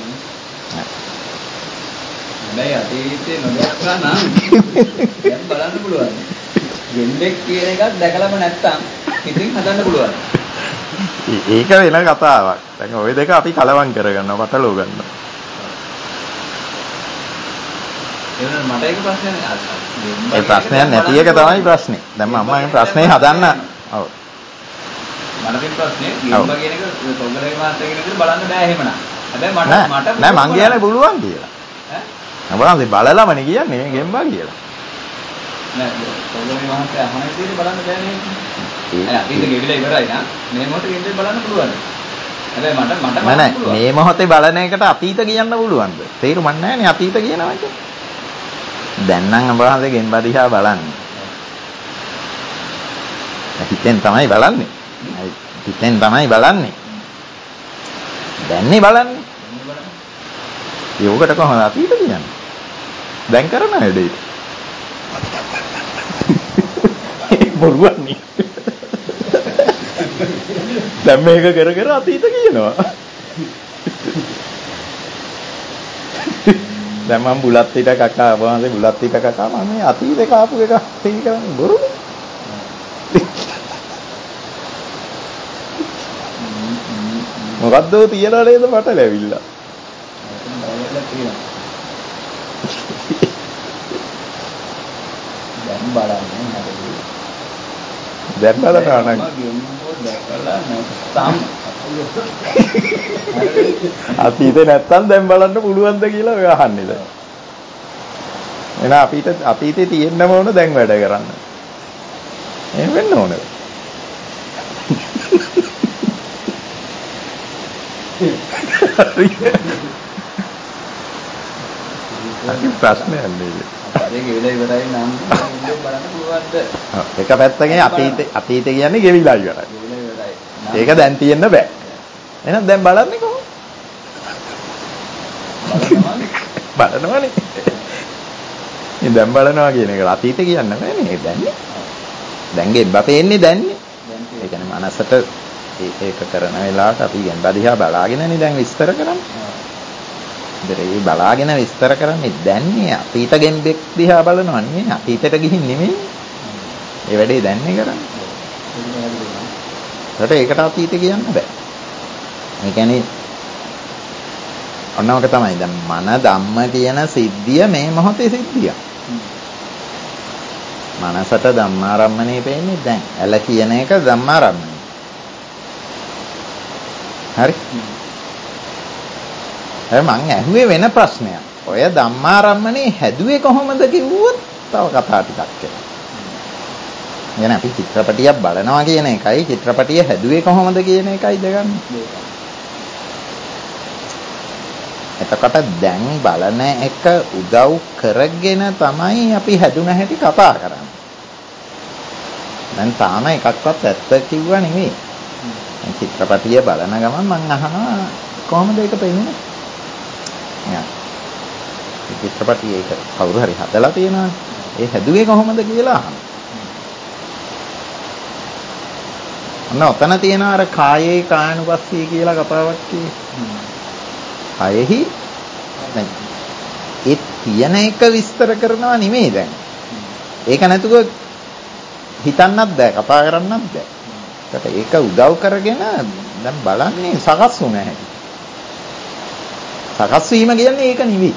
හැබැයි අතීතේ නොදක්නා නම් දැන් බලන්න පුළුවන්. ගෙම්බෙක් කියන එකක් දැකලම නැත්තම් ඉතින් හදන්න පුළුවන්.
ඒක වෙන කතාවක්. දැන් ওই දෙක අපි කලවම් කරගන්නවා, පටලව ගන්නවා.
එහෙනම් මට ඒක ප්‍රශ්නයක්
ඒ ප්‍රශ්නයක් නැති එක තමයි ප්‍රශ්නේ. දැන් මම මේ ප්‍රශ්නේ හදන්න. ඔව්.
මට තියෙන ප්‍රශ්නේ ගෙම්බා කියන එක තොගලේ මාත්‍ය කියන විදිහට බලන්න බෑ එහෙමනම්. හැබැයි මට මට
නෑ මං කියන්නේ පුළුවන් කියලා. ඈ? බලන්න බලලමනේ කියන්නේ මේ ගෙම්බා කියලා.
නෑ තොගලේ මාත්‍ය අහන විදිහට බලන්න බෑ නේද? ඒ අතීත ගෙවිලා ඉවරයි නා. මේ මොහොතේ ගෙම්බේ බලන්න පුළුවන්. හැබැයි මට මට බලන්න පුළුවන්.
මේ මොහොතේ බලන එකට අතීත කියන්න පුළුවන්ද? තේරුම් නැහැ නේ අතීත කියනවා කියන්නේ. දැන් නම් අපහාසේ ගෙම්බා දිහා බලන්නේ. හිතෙන් තමයි බලන්නේ. හිතෙන් තමයි බලන්නේ. දැන්නේ බලන්නේ. යෝගකට කොහොමද අතීත කියන්නේ? දැන් කරන වැඩේ. බොරුවක් නේ. දැන් මේක කර කර අතීත කියනවා. දැන් මම බුලත් පිට කකා වහන්සේ බුලත් පිට කකා මම මේ අතීතේ කාපු එක තේරි කරන්නේ බොරුනේ. මොකද්ද තියලා නේද මට ලැබිලා.
දැන් බලන්න හරියි.
දැන් බලනවා නම් අතීතේ නැත්තම් දැන් බලන්න පුළුවන්ද කියලා ඔය අහන්නේ දැන්. එහෙනම් අපිට අතීතේ තියෙන්නම ඕන දැන් වැඩ කරන්න. එහෙම වෙන්න ඕනද? අකි ප්‍රශ්නයක් නෙවෙයි.
ඒක ගෙවිලා ඉවරයි නම් බලන්න පුළුවන්ද?
එක පැත්තකින් අතීතේ අතීතේ කියන්නේ ගෙවිලා ඉවරයි.
ගෙවිලා ඉවරයි.
ඒක දැන් තියෙන්න බෑ. එහෙනම් දැන් බලන්නේ කොහොමද? බලනවනේ. ඉතින් දැන් බලනවා කියන එක අතීත කියන්න බෑනේ. දැන්නේ. දැන් ගෙම්බා පේන්නේ දැන්නේ. ඒ කියන්නේ මනසට ඒක කරන වෙලාවට අපි ගෙම්බා දිහා බලාගෙනනේ දැන් විස්තර කරන්නේ. ඉතින් ඒ බලාගෙන විස්තර කරන්නේ දැන්නේ අතීත ගෙම්බෙක් දිහා බලනවා නෙමෙයි අතීතයට ගිහින් නෙමෙයි. ඒ වැඩේ දැන්නේ කරන්නේ. ඒකට අතීත කියන්න බෑ. ඒ කියන්නේ ඔන්නෝක තමයි දැන් මන ධම්ම කියන සිද්ධිය මේ මොහොතේ සිද්ධිය. මනසට ධම්මාරම්මණය පේන්නේ දැන්. ඇල කියන එක ධම්මාරම්මණය. හරි? ඒ මං ඇහුවේ වෙන ප්‍රශ්නයක්. ඔය ධම්මාරම්මණය හැදුවේ කොහොමද කිව්වොත් තව කතා ටිකක් එනවා. يعني අපි චිත්‍රපටියක් බලනවා කියන එකයි චිත්‍රපටිය හැදුවේ කොහොමද කියන එකයි දෙගන්නේ. එතකොට දැන් බලන එක උදව් කරගෙන තමයි අපි හැදුන හැටි කතා කරන්නේ. දැන් තාම එකක්වත් ඇත්ත කිව්වා නෙමෙයි. චිත්‍රපටිය බලන ගමන් මම අහනවා කොහොමද ඒක පෙන්නේ? යා. චිත්‍රපටිය ඒක කවුරු හරි හදලා තියෙනවනේ. ඒ හැදුවේ කොහොමද කියලා අහනවා. අන්න ඔතන තියෙන අර කායේ කායනුපස්සී කියලා කතාවක් තියෙන්නේ. කයෙහි දැන් ඒ තියෙන එක විස්තර කරනවා නෙමෙයි දැන්. ඒක නැතුව හිතන්නත් බෑ කතා කරන්නත් බෑ. ඒකට ඒක උදව් කරගෙන දැන් බලන්නේ සකස් වුණ හැටි. සකස් වීම කියන්නේ ඒක නෙවෙයි.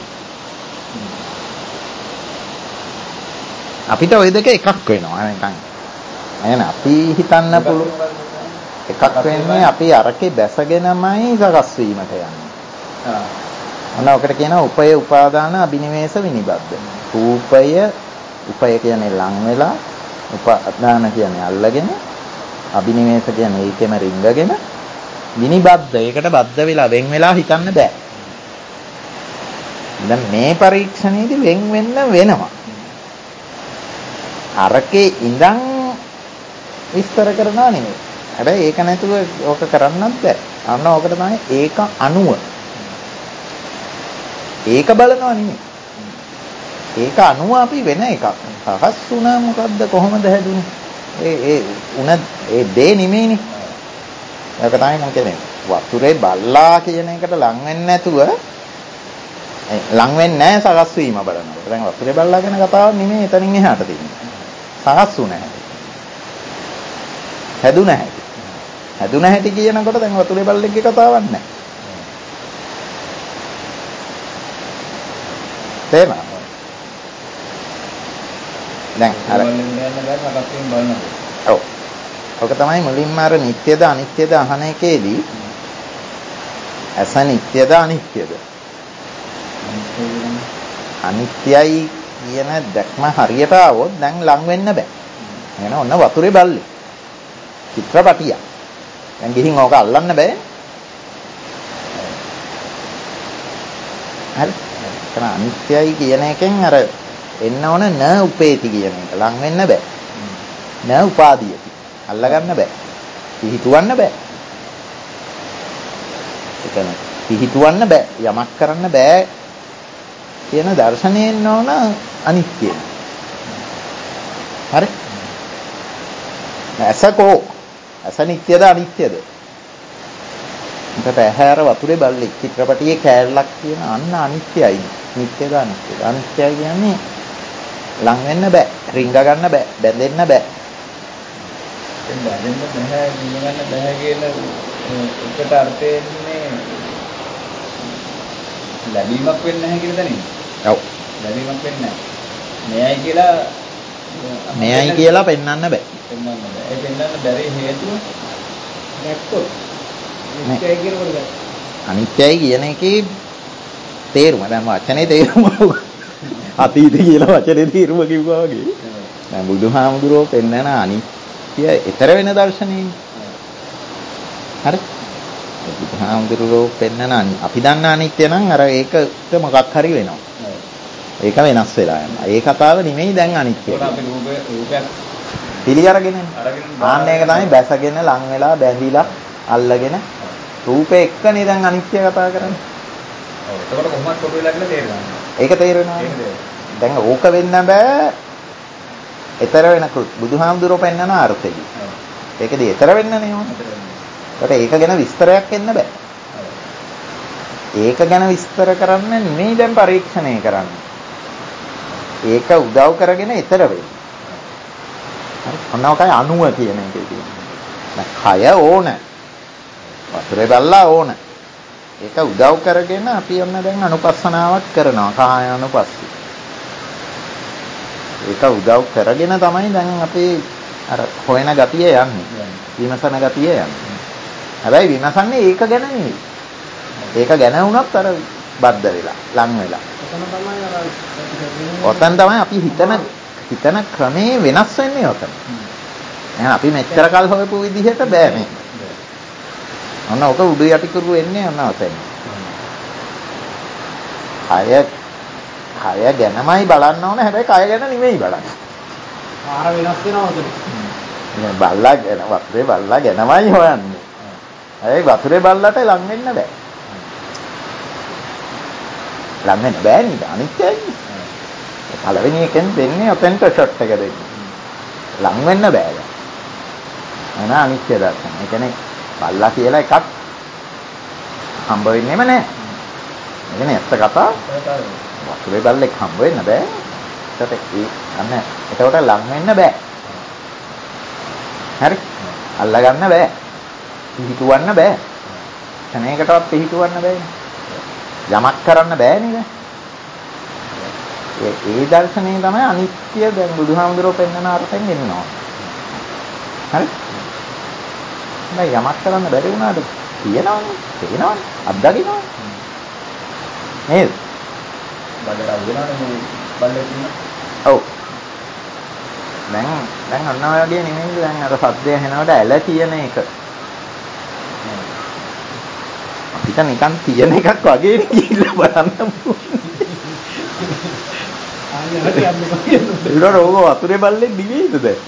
අපිට ওই දෙක එකක් වෙනවා නිකන්. එහෙනම් අපි හිතන්න පුළුවන් එකක් වෙන්නේ අපි අරකේ බැසගෙනමයි සකස් වීමට යන්නේ.
ආ.
අන්න ඔකට කියනවා උපය උපාදාන අබිනිවේෂ විනිබද්ධ. රූපය උපය කියන්නේ ලං වෙලා උපාදාන කියන්නේ අල්ලගෙන අබිනිවේෂ කියන්නේ ඒකෙම රිංගගෙන විනිබද්ධ ඒකට බද්ධ වෙලා වෙන් වෙලා හිතන්න බෑ. දැන් මේ පරීක්ෂණයේදී වෙන් වෙන්න වෙනවා. අරකේ ඉඳන් විස්තර කරනවා නෙමෙයි. හැබැයි ඒක නැතුව ඕක කරන්නත් බෑ. අන්න ඕකට තමයි ඒක අණුව. ඒක බලනවා නෙමෙයි. ඒක අණුව අපි වෙන එකක්. සකස් වුණා මොකද්ද කොහොමද හැදුනේ? ඒ ඒ උන ඒ දේ නෙමෙයිනේ. ඒක තමයි මම කියන්නේ. වතුරේ බල්ලා කියන එකට ලං වෙන්නේ නැතුව ලං වෙන්නේ නැහැ සකස් වීම බලනවා. දැන් වතුරේ බල්ලා ගැන කතාවක් නෙමෙයි එතනින් එහාට තියෙන්නේ. සකස් වුණා හැටි. හැදුණා හැටි. හැදුණා හැටි කියනකොට දැන් වතුරේ බල්ලෙක්ගේ කතාවක් නැහැ. තේරුණා? දැන් අර ඔව්. ඔක තමයි මුලින්ම අර නිට්ටයද අනිත්‍යද අහන එකේදී ඇස නිට්ටයද අනිත්‍යද? අනිත්‍යයි කියන දැක්ම හරියට આવොත් දැන් ලං වෙන්න බෑ. එහෙනම් ඔන්න වතුරේ බල්ලේ. චිත්‍රපටිය. දැන් ගිහින් ඕක අල්ලන්න බෑ. හරි. එතන අනිත්‍යයි කියන එකෙන් අර එන්න ඕන න උපේති කියන එක ලං වෙන්න බෑ. න උපාදීයති. අල්ලගන්න බෑ. පිහිටවන්න බෑ. ඒ කියන්නේ පිහිටවන්න බෑ. යමක් කරන්න බෑ කියන දර්ශනයෙන් ඕන අනිත්‍යය. හරි? ඇසකෝ ඇස නිට්ටයද අනිත්‍යද? එතකොට ඇහැර වතුරේ බල්ලෙක් චිත්‍රපටියේ කෑල්ලක් කියන අන්න අනිත්‍යයි. නිට්ටයද අනිත්‍යද? අනිත්‍යයි කියන්නේ ලං වෙන්න බෑ, රිංග ගන්න බෑ, බැඳෙන්න බෑ.
දැන් බැඳෙන්න බෑ, රිංග ගන්න බෑ කියන එකට අර්ථයෙන්නේ ලැබීමක් වෙන්නේ නැහැ කියලා දැනෙන්නේ.
ඔව්.
ලැබීමක් වෙන්නේ නැහැ. මෙයයි කියලා
මෙයයි කියලා පෙන්වන්න බෑ.
පෙන්වන්න බෑ. ඒ පෙන්වන්න බැරි හේතුව දැක්කොත් අනිත්‍යයි කියනකොට
අනිත්‍යයි කියන එකේ තේරුම දැන් වචනේ තේරුම අතීතය කියලා වචනේ තේරුම කිව්වා වගේ. දැන් බුදුහාමුදුරුවෝ පෙන්වන අනිත්‍ය ඊතර වෙන දර්ශනයනේ. හරි? බුදුහාමුදුරුවෝ පෙන්වන අපි දන්න අනිත්‍ය නම් අර ඒකට මොකක් හරි වෙනවා. ඒක වෙනස් වෙලා යනවා. ඒ කතාව නෙමෙයි දැන් අනිත්‍ය.
ඒක අපි රූපේ රූපයක්
පිළි අරගෙන ආන්න ඒක තමයි බැසගෙන ලං වෙලා බැඳිලා අල්ලගෙන රූපේ එක්කනේ දැන් අනිත්‍ය කතා කරන්නේ.
ඔව්. ඒකට කොහොමද පොදු වෙලා කියලා තේරෙනවා.
ඒක තේරෙනවා. දැන් ඕක වෙන්න බෑ. ඊතර වෙන බුදුහාමුදුරුවෝ පෙන්වන අර්ථෙදි. ඒකදී ඊතර වෙන්නනේ ඕන. ඒකට ඒක ගැන විස්තරයක් එන්න බෑ. ඒක ගැන විස්තර කරන්න නෙමෙයි දැන් පරීක්ෂණය කරන්නේ. ඒක උදව් කරගෙන ඊතර වෙයි. හරි. ඔන්න ඔකයි අණුව කියන එකේ තියෙන්නේ. කය ඕන. වතුරේ බල්ලා ඕන. ඒක උදව් කරගෙන අපි ඔන්න දැන් අනුපස්සනාවක් කරනවා. කාය අනුපස්සී. ඒක උදව් කරගෙන තමයි දැන් අපි අර හොයන ගතිය යන්නේ. විමසන ගතිය යන්නේ. හැබැයි විමසන්නේ ඒක ගැන නෙවෙයි. ඒක ගැන වුණත් අර බද්ධ වෙලා, ලං වෙලා. ඔතන තමයි අපි හිතන හිතන ක්‍රමේ වෙනස් වෙන්නේ ඔතන. එහෙනම් අපි මෙච්චර කල් හොයපු විදිහට බෑ මේ. ඔන්න ඔක උඩු යටි කරු වෙන්නේ ඔන්න ඔතන. කය කය ගැනමයි බලන්න ඕන හැබැයි කය ගැන නෙමෙයි බලන්නේ.
ආර වෙනස් වෙනවා ඔතන.
මේ බල්ලා ගැන වතුරේ බල්ලා ගැනමයි හොයන්නේ. ඒ වතුරේ බල්ලට ලං වෙන්න බෑ. ලං වෙන්න බෑ නේද? අනිත්‍යයි. පළවෙනි එකෙන් දෙන්නේ ඔතෙන්ට ෂොට් එක දෙන්නේ. ලං වෙන්න බෑ. එන අනිත්‍ය දර්ශන. ඒ කියන්නේ බල්ලා කියලා එකක් හම්බ වෙන්නේම නැහැ. ඒ කියන්නේ ඇත්ත කතා. වතුරේ බල්ලෙක් හම්බ වෙන්න බෑ. ඒකට ඒ අන්න ඒකට ලං වෙන්න බෑ. හරි? අල්ලා ගන්න බෑ. පිහිටවන්න බෑ. කණේකටවත් පිහිටවන්න බෑනේ. යමක් කරන්න බෑ නේද? ඒ ඒ දර්ශනය තමයි අනිත්‍ය දැන් බුදුහාමුදුරුවෝ පෙන්වන අර්ථයෙන් එනවා. හරි? නෑ යමක් කරන්න බැරි වුණාද? තියෙනවනේ. තියෙනවනේ. අත්දකින්නවනේ. නේද?
බඩට අහුවෙනවනේ මේ බල්ලෙක් ඉන්න.
ඔව්. දැන් දැන් අන්න ඔය වගේ නෙමෙයි දැන් අර සද්දය ඇහෙනකොට ඇල කියන එක. අපිට නිකන් තියෙන එකක් වගේ කියලා බලන්න පුළුවන්. ඒක රෝග වතුරේ බල්ලෙක් දිවේද දැන්?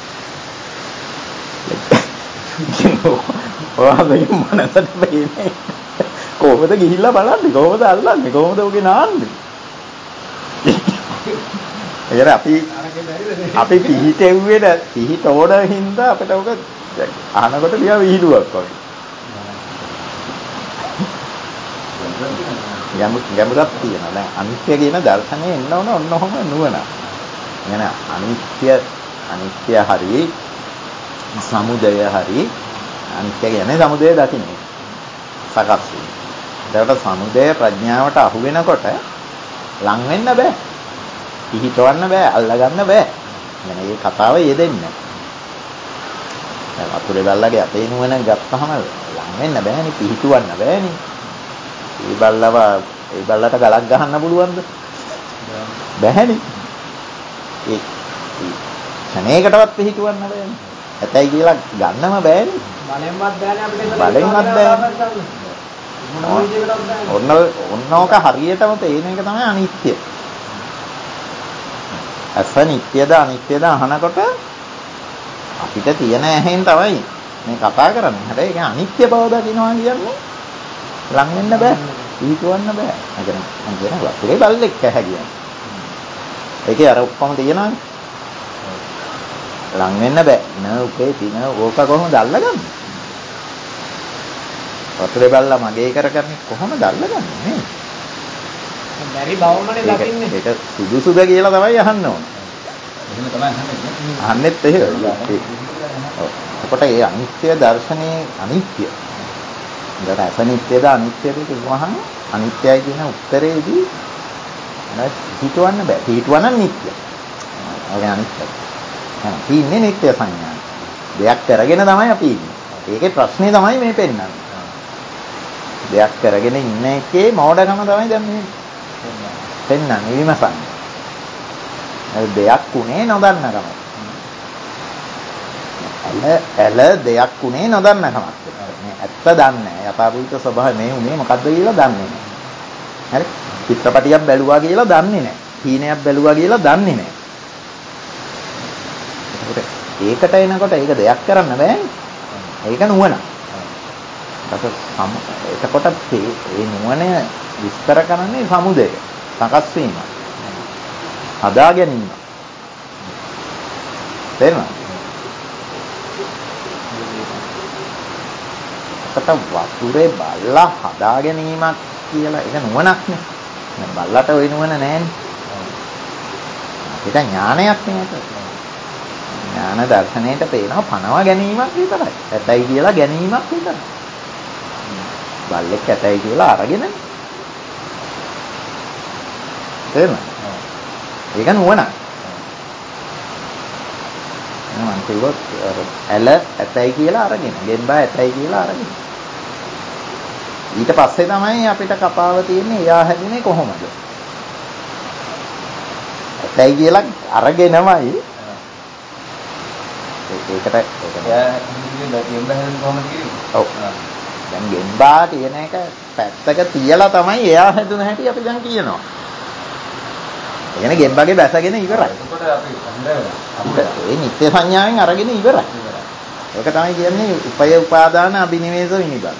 ඔයාලගේ මනසට වෙන්නේ කොහොමද ගිහිල්ලා බලන්නේ? කොහොමද අල්ලන්නේ? කොහොමද ඔගේ නාන්නේ? ඒකට අපි අපි පිහිටෙව්වේ ද පිහිට ඕන හින්දා අපිට ඔක අහනකොට දිහා විහිළුවක් වගේ. යම් ගැඹුරක් තියෙනවා. දැන් අනිත්‍ය කියන දර්ශනය එන්න ඕන ඔන්න ඔහොම නුවණ. එන අනිත්‍ය අනිත්‍ය හරි සමුදය හරි අනිත්‍ය කියන්නේ සමුදය දකින්නේ. සකස් වෙන. ඒකට සමුදය ප්‍රඥාවට අහු වෙනකොට ලං වෙන්න බෑ. පිහිටවන්න බෑ, අල්ලගන්න බෑ. මේ කතාව යෙදෙන්නේ. දැන් වතුරේ බල්ලගේ අපේ නුවණ ගත්තාම ලං වෙන්න බෑනේ, පිහිටවන්න බෑනේ. ඒ බල්ලව ඒ බල්ලට ගලක් ගහන්න පුළුවන්ද? බෑනේ. ඒ ශනේකටවත් පිහිටවන්න බෑනේ. ඇතයි කියලා ගන්නම බෑනේ.
බලෙන්වත් බෑනේ අපිට ඒක.
බලෙන්වත් බෑනේ. ඔන්න ඔන්නෝක හරියටම තේන එක තමයි අනිත්‍ය. අස නිට්ටයද අනිත්‍යද අහනකොට අපිට තියෙන ඇහෙන් තමයි මේ කතා කරන්නේ. හැබැයි ඒක අනිත්‍ය බව දකින්නවා කියන්නේ ලං වෙන්න බෑ. පිහිටවන්න බෑ. ඒ කියන්නේ මම කියනවා වතුරේ බල්ලෙක් ඇහැ කියන්නේ. ඒකේ අර ඔක්කොම තියෙනවානේ. ලං වෙන්න බෑ. න උපේ තින ඕක කොහොමද අල්ලගන්නේ? වතුරේ බල්ලා මගේ කරගන්නේ කොහොමද අල්ලගන්නේ නේ?
බැරි බවමනේ දකින්නේ.
ඒක සුදුසුද කියලා තමයි අහන්න ඕන.
එහෙම තමයි අහන්නේ.
අහන්නෙත් එහෙම. ඔව්. එතකොට ඒ අනිත්‍ය දර්ශනේ අනිත්‍ය. ඊට ඇස නිට්ටයද අනිත්‍යද කියවහම අනිත්‍යයි කියන උත්තරේදී නෑ හිතවන්න බෑ. හිතවන්න නිට්ටය. ඒක අනිත්‍යයි. එහෙනම් ඉන්නේ නිට්ටය සංඥා. දෙයක් කරගෙන තමයි අපි ඉන්නේ. ඒකේ ප්‍රශ්නේ තමයි මේ පෙන්නන්නේ. දෙයක් කරගෙන ඉන්න එකේ මෝඩකම තමයි දැන් මේ පෙන්නන්නේ විමසන්නේ. ඒ දෙයක් උනේ නොදන්නකම. එල එල දෙයක් උනේ නොදන්නකම. මේ ඇත්ත දන්නේ. යථාභූත ස්වභාවය මේ උනේ මොකද්ද කියලා දන්නේ නැහැ. හරි? චිත්‍රපටියක් බැලුවා කියලා දන්නේ නැහැ. හීනයක් බැලුවා කියලා දන්නේ නැහැ. ඒකට එනකොට ඒක දෙයක් කරන්න බෑනේ. ඒක නුවණ. එතකොට මේ නුවණ විස්තර කරන්නේ සමුදය. සකස් වීම. හදා ගැනීම. තේරුණාද? එතකොට වතුරේ බල්ලා හදා ගැනීමක් කියලා ඒක නුවණක්නේ. බල්ලට ওই නුවණ නැහැනේ. ඒක ඥානයක් නේ. ඥාන දර්ශනයට පේනවා පනවා ගැනීමක් විතරයි. ඇතයි කියලා ගැනීමක් විතරයි. බල්ලෙක් ඇතයි කියලා අරගෙන තේරුණා? ඒක නුවණ. මම කිව්වොත් ඇල ඇතයි කියලා අරගෙන, ගෙම්බා ඇතයි කියලා අරගෙන. ඊට පස්සේ තමයි අපිට කතාව තියෙන්නේ එයා හැදුනේ කොහොමද? ඇතයි කියලා අරගෙනමයි ඒකට ඒක
එයා ඉන්නේ ගෙම්බා හැදෙන්නේ කොහොමද කියන්නේ?
ඔව්. දැන් ගෙම්බා කියන එක පැත්තක තියලා තමයි එයා හැදුන හැටි අපි දැන් කියනවා. ඒ කියන්නේ ගෙම්බාගේ බැසගෙන ඉවරයි.
එතකොට අපි හඳ
ඒ නිත්‍ය සංඥාවෙන් අරගෙන ඉවරයි. ඒක තමයි කියන්නේ උපය උපාදාන අබිනිවේෂ විනිබන්ධ.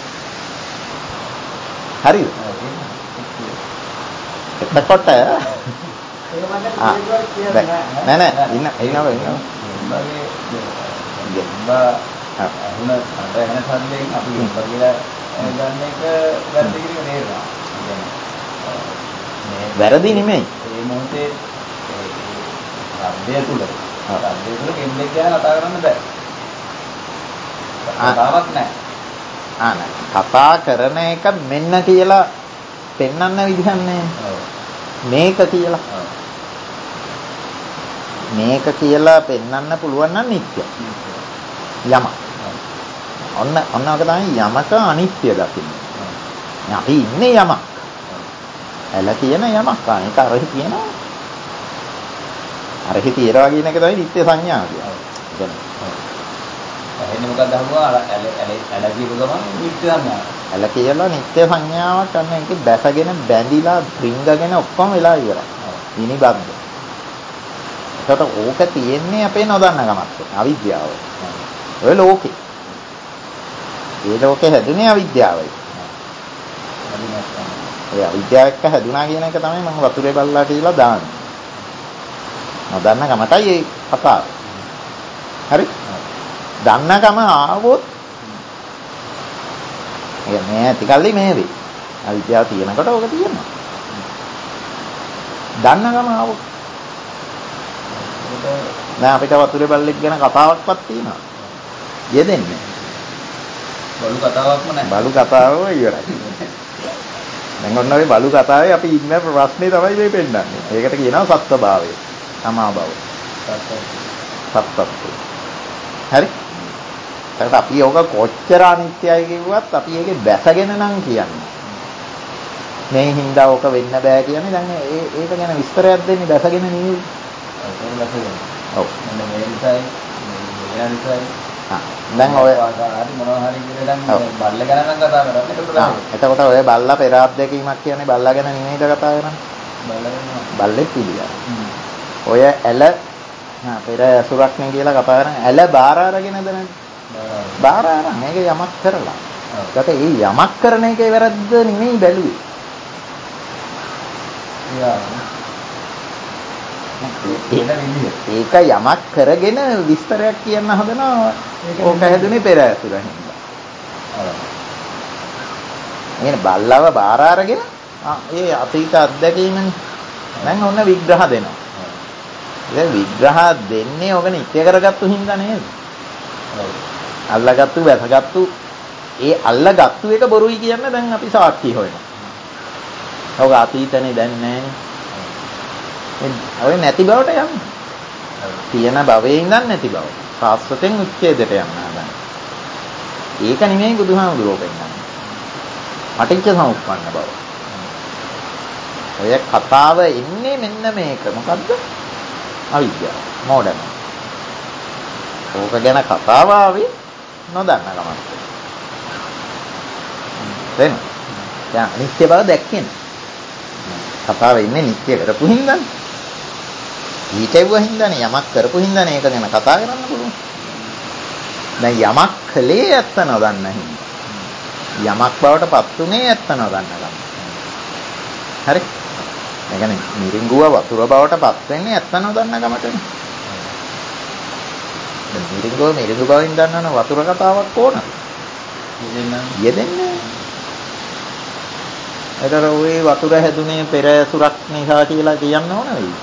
හරිද? එතකොට නෑ නෑ ඉන්න ඉන්නව ඉන්නව.
ගෙම්බා අහුන අරගෙන සම්ලෙන් අපි ගෙම්බා කියලා ගන්න එක වැරදි කියලා නේනවා.
වැරදි නෙමෙයි.
මේ මොහොතේ සම්දේ තුල සම්දේ තුල ගෙම්බෙක් ගැන කතා කරන්න බෑ. කතාවක් නෑ.
ආ නෑ. කතා කරන එක මෙන්න කියලා පෙන්වන්න විදිහක් නෑ. මේක කියලා. මේක කියලා පෙන්වන්න පුළුවන් නම් නිත්‍යයි. යම. ඔන්න ඔන්න ඔක තමයි යමක අනිත්‍ය දකින්නේ. අපි ඉන්නේ යමක්. ඇල කියන යමක්. අනික අරහි කියනවා. අරහි තියනවා කියන එක තමයි නිත්‍ය සංඥා කියන්නේ.
එහෙනම් මොකක්ද අහුවා ඇල ඇල ඇල කියපු ගමන් නිත්‍ය සංඥා.
ඇල කියලා නිත්‍ය සංඥාවක් ගන්න එක බැසගෙන බැඳිලා රිංගගෙන ඔක්කොම වෙලා ඉවරයි. විනිබද්ධ. ඒකට ඕක තියෙන්නේ අපේ නොදන්නකමත් අවිද්‍යාව. ඔය ලෝකේ. ඒ ලෝකේ හැදුනේ අවිද්‍යාවයි. ඒ අවිද්‍යාව එක්ක හැදුනා කියන එක තමයි මම වතුරේ බල්ලා කියලා දාන්නේ. නොදන්නකමටයි ඒ කතාව. හරි? දන්නකම ආවොත් ඒ මේ ටිකල්ලි මේ වෙයි. අවිද්‍යාව තියෙනකොට ඕක තියෙනවා. දන්නකම ආවොත් නෑ අපිට වතුරේ බල්ලෙක් ගැන කතාවක්වත් තියෙනවා. යෙදෙන්නේ.
බලු කතාවක්ම නෑ.
බලු කතාව ඉවරයි. දැන් ඔන්න ඔය බලු කතාවේ අපි ඉන්න ප්‍රශ්නේ තමයි මේ පෙන්නන්නේ. ඒකට කියනවා සත්ත්වභාවය. සමාභව. සත්‍යත්වය. හරි? ඒකට අපි යෝග කොච්චර අනිත්‍යයි කිව්වත් අපි ඒකේ බැසගෙන නම් කියන්නේ. මේ හින්දා ඕක වෙන්න බෑ කියන්නේ දැන් ඒ ඒක ගැන විස්තරයක් දෙන්නේ බැසගෙන නෙවෙයි. ඔව්.
මෙන්න මේ නිසායි මේ නිසායි.
ආ දැන් ඔය
ආකාරي මොනවා හරි කියලා දැන් බල්ල ගැන නම් කතා කරන්නේ.
එතකොට ඔය බල්ලා පෙර අත්දැකීමක් කියන්නේ බල්ලා ගැන නෙමෙයිද කතා කරන්නේ?
බල්ල ගැන.
බල්ලෙක් පිළිගන්න. ඔය ඇල හා පෙර ඇසුරක් නේ කියලා කතා කරන්නේ. ඇල බාර අරගෙනද නැද්ද? බාර අරන් මේක යමක් කරලා. ඒකට ඒ යමක් කරන එකේ වැරද්ද නෙමෙයි බැලුවේ. ඒක යමක් කරගෙන විස්තරයක් කියන්න හදනවා. ඕක හැදුනේ පෙර ඇසුරින්. මේ බල්ලව බාර අරගෙන ඒ අතීත අත්දැකීමනේ. දැන් ඔන්න විග්‍රහ දෙනවා. ඒ විග්‍රහ දෙන්නේ ඔක නිත්‍ය කරගත්තු හින්දා නේද? අල්ලගත්තු වැසගත්තු ඒ අල්ලගත්තු එක බොරුයි කියන්න දැන් අපි සාක්ෂි හොයනවා. ඔක අතීතනේ දැන් නැහැ. ඔය නැති බවට යන්න. තියෙන භවයේ ඉඳන් නැති බව. සාස්වතෙන් උච්ඡේදයට යන්න හදන. ඒක නෙමෙයි බුදුහාමුදුරුවෝ පෙන්නන්නේ. පටිච්ච සමුප්පන්න බව. ඔය කතාව එන්නේ මෙන්න මේක. මොකද්ද? අවිද්‍යාව. මෝඩකම. ඕක ගැන කතාව ආවේ නොදන්න කමක්. දැන් දැන් නිත්‍ය බව දැක්කේ. කතාව ඉන්නේ නිත්‍ය කරපු හින්දානේ. ඊටෙව්ව හින්දානේ යමක් කරපු හින්දානේ ඒක ගැන කතා කරන්න පුළුවන්. දැන් යමක් කලේ ඇත්ත නොදන්න හින්දා. යමක් බවට පත් උනේ ඇත්ත නොදන්න කම. හරි? ඒ කියන්නේ මිරිඟුව වතුර බවට පත් වෙන්නේ ඇත්ත නොදන්න කමටනේ. දැන් මිරිඟුව මිරිඟු බවින් දන්නවනම් වතුර කතාවක් ඕනද? යෙදෙන්නේ. ඒතර ওই වතුර හැදුනේ පෙර ඇසුරක් නිසා කියලා කියන්න ඕන වෙයි.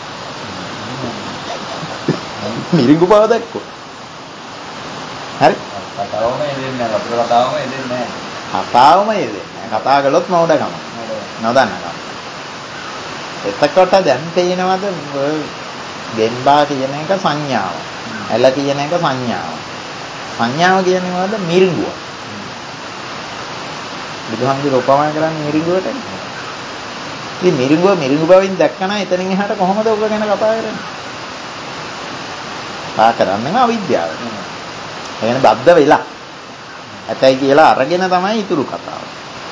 මිරිඟු බව දැක්කොත්. හරි?
කතාවම එදෙන්නේ නැහැ. වතුර කතාවම එදෙන්නේ නැහැ.
කතාවම එදෙන්නේ නැහැ. කතා කළොත් මෝඩකම. නොදන්නකම. එතකොට දැන් තේනවද ගෙම්බා කියන එක සංඥාව. ඇල කියන එක සංඥාව. සංඥාව කියන්නේ මොකද්ද? මිරිඟුව. බුදුහාමුදුරුවෝ උපමා කරන්නේ මිරිඟුවටනේ. ඉතින් මිරිඟුව මිරිඟු බවින් දැක්කම එතනින් එහාට කොහොමද ඔක ගැන කතා කරන්නේ? කතා කරන්නේම අවිද්‍යාව. ඒ කියන්නේ බද්ධ වෙලා. ඇතයි කියලා අරගෙන තමයි ඊතුරු කතාව.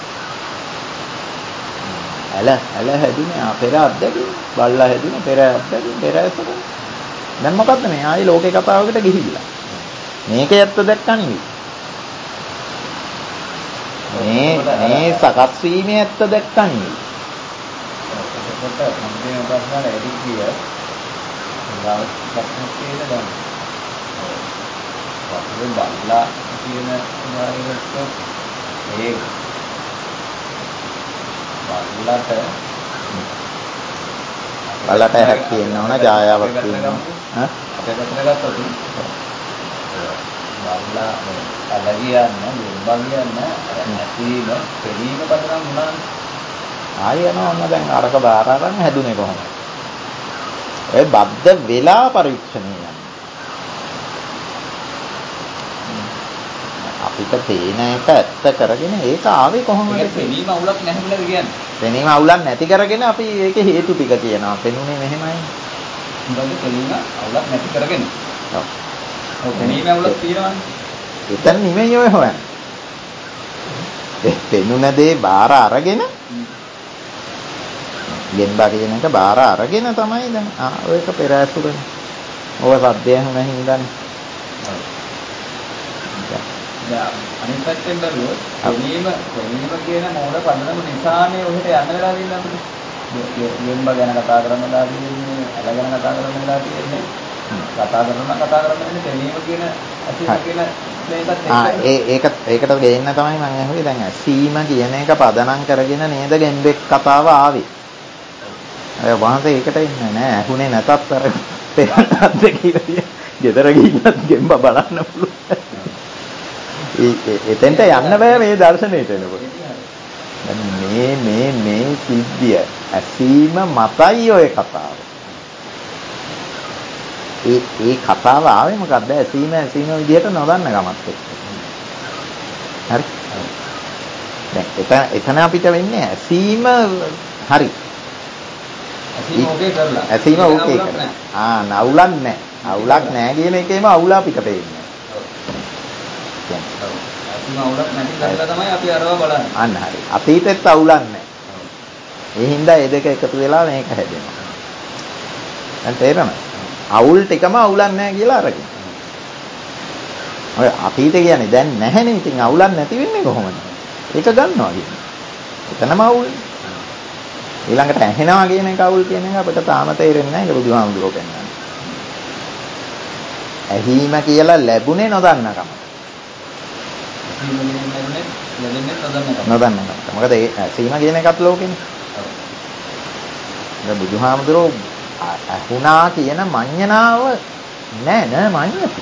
ඇල ඇල හැදුනේ පෙර අත්දැකීම. බල්ලා හැදුනේ පෙර අත්දැකීම. පෙර ඇසුර. දැන් මොකද්ද මේ ආයේ ලෝකේ කතාවකට ගිහිල්ලා. මේකේ ඇත්ත දැක්කා නෙවෙයි. මේ මේ සකස් වීමේ ඇත්ත දැක්කා නෙවෙයි.
එතකොට මම ප්‍රශ්නවල එඩි කිය ප්‍රශ්නක් තියෙන දැන් වතුර බල්ලා කියන උදාහරණයක් ඒ බල්ලාට
බල්ලාට හැක් තියෙන්න ඕන ජායාවක් තියෙන්න ඕන.
ඈ අපිට ගත්තොත් බල්ලා අලගියන්න දෙම්බගියන්න නැතිම දෙවීම පදනම් වුණානේ.
ආයෙ යනවා ඔන්න දැන් අරක බාර අරන් හැදුනේ කොහොමද? ඒ බද්ධ වෙලා පරීක්ෂණය යන්නේ. අපිට පේන එක ඇත්ත කරගෙන ඒක ආවේ කොහොමද?
ඒක පෙනීම අවුලක් නැහැ කියලා කියන්නේ.
පෙනීම අවුලක් නැති කරගෙන අපි ඒකේ හේතු ටික කියනවා. පෙනුනේ මෙහෙමයි.
මොකද පෙනීම අවුලක් නැති කරගෙන.
ඔව්.
ඔව් පෙනීම අවුලක් තියෙනවානේ.
එතන නෙමෙයි ඔය හොයන්නේ. ඒ පෙනුන දේ බාර අරගෙන ගෙම්බා කියන එක බාර අරගෙන තමයි දැන් ආ ඔයක පෙර ඇසුරනේ. ඔය සද්දය හැම හින්දානේ.
දැන් අනිත් පැත්තෙන් බැලුවොත් පෙනීම පෙනීම කියන මෝඩ පදනම නිසානේ ඔහෙට යන්න වෙලා තියෙන්නේ අපිට. ගෙම්බා ගැන කතා කරන්න වෙලා තියෙන්නේ, ඇල ගැන කතා කරන්න වෙලා තියෙන්නේ. කතා කරනවා කතා කරන්නේ පෙනීම කියන අසීම කියන මේකත් එක්ක.
ආ ඒ ඒක ඒකට ගේන්න තමයි මම අහුවේ දැන් අසීම කියන එක පදනම් කරගෙන නේද ගෙම්බෙක් කතාව ආවේ. අය වහන්සේ ඒකට ඉන්නේ නෑ. ඇහුනේ නැතත් අර පෙරත් කියලා. ගෙදර ගිහින් ගෙම්බ බලන්න පුළුවන්. ඒ එතෙන්ට යන්න බෑ මේ දර්ශනයට එනකොට. මේ මේ මේ සිද්ධිය ඇසීම මතයි ඔය කතාව. ඒ ඒ කතාව ආවේ මොකද්ද? ඇසීම ඇසීම විදිහට නොදන්න ගමත් එක්ක. හරි. දැන් එතන එතන අපිට වෙන්නේ ඇසීම හරි.
ඇසීම ඕකේ කරලා.
ඇසීම ඕකේ කරලා. ආ නවුලක් නැහැ. අවුලක් නැහැ කියන එකේම අවුල අපිට පේන්නේ.
ඔව්. ඇසීම අවුලක් නැති කරලා තමයි අපි අරව බලන්නේ.
අන්න හරි. අතීතෙත් අවුලක් නැහැ. ඒ හින්දා මේ දෙක එකතු වෙලා මේක හැදෙනවා. දැන් තේරෙනවද? අවුල් ටිකම අවුලක් නැහැ කියලා අරගෙන. ඔය අතීතේ කියන්නේ දැන් නැහැනේ. ඉතින් අවුලක් නැති වෙන්නේ කොහොමද? ඒක ගන්නවා කියන්නේ. එතනම අවුල්. ඊළඟට ඇහෙනවා කියන එක අවුල් කියන එක අපිට තාම තේරෙන්නේ නැහැ. ඒක බුදුහාමුදුරුවෝ පෙන්නන්නේ. ඇහිම කියලා ලැබුණේ නොදන්නකම. නොදන්නකම. මොකද ඒ ඇසීම කියන එකත් ලෝකෙනේ. දැන් බුදුහාමුදුරුවෝ අහුණා කියන මඤ්ඤණාව නෑ නෑ මඤ්ඤති.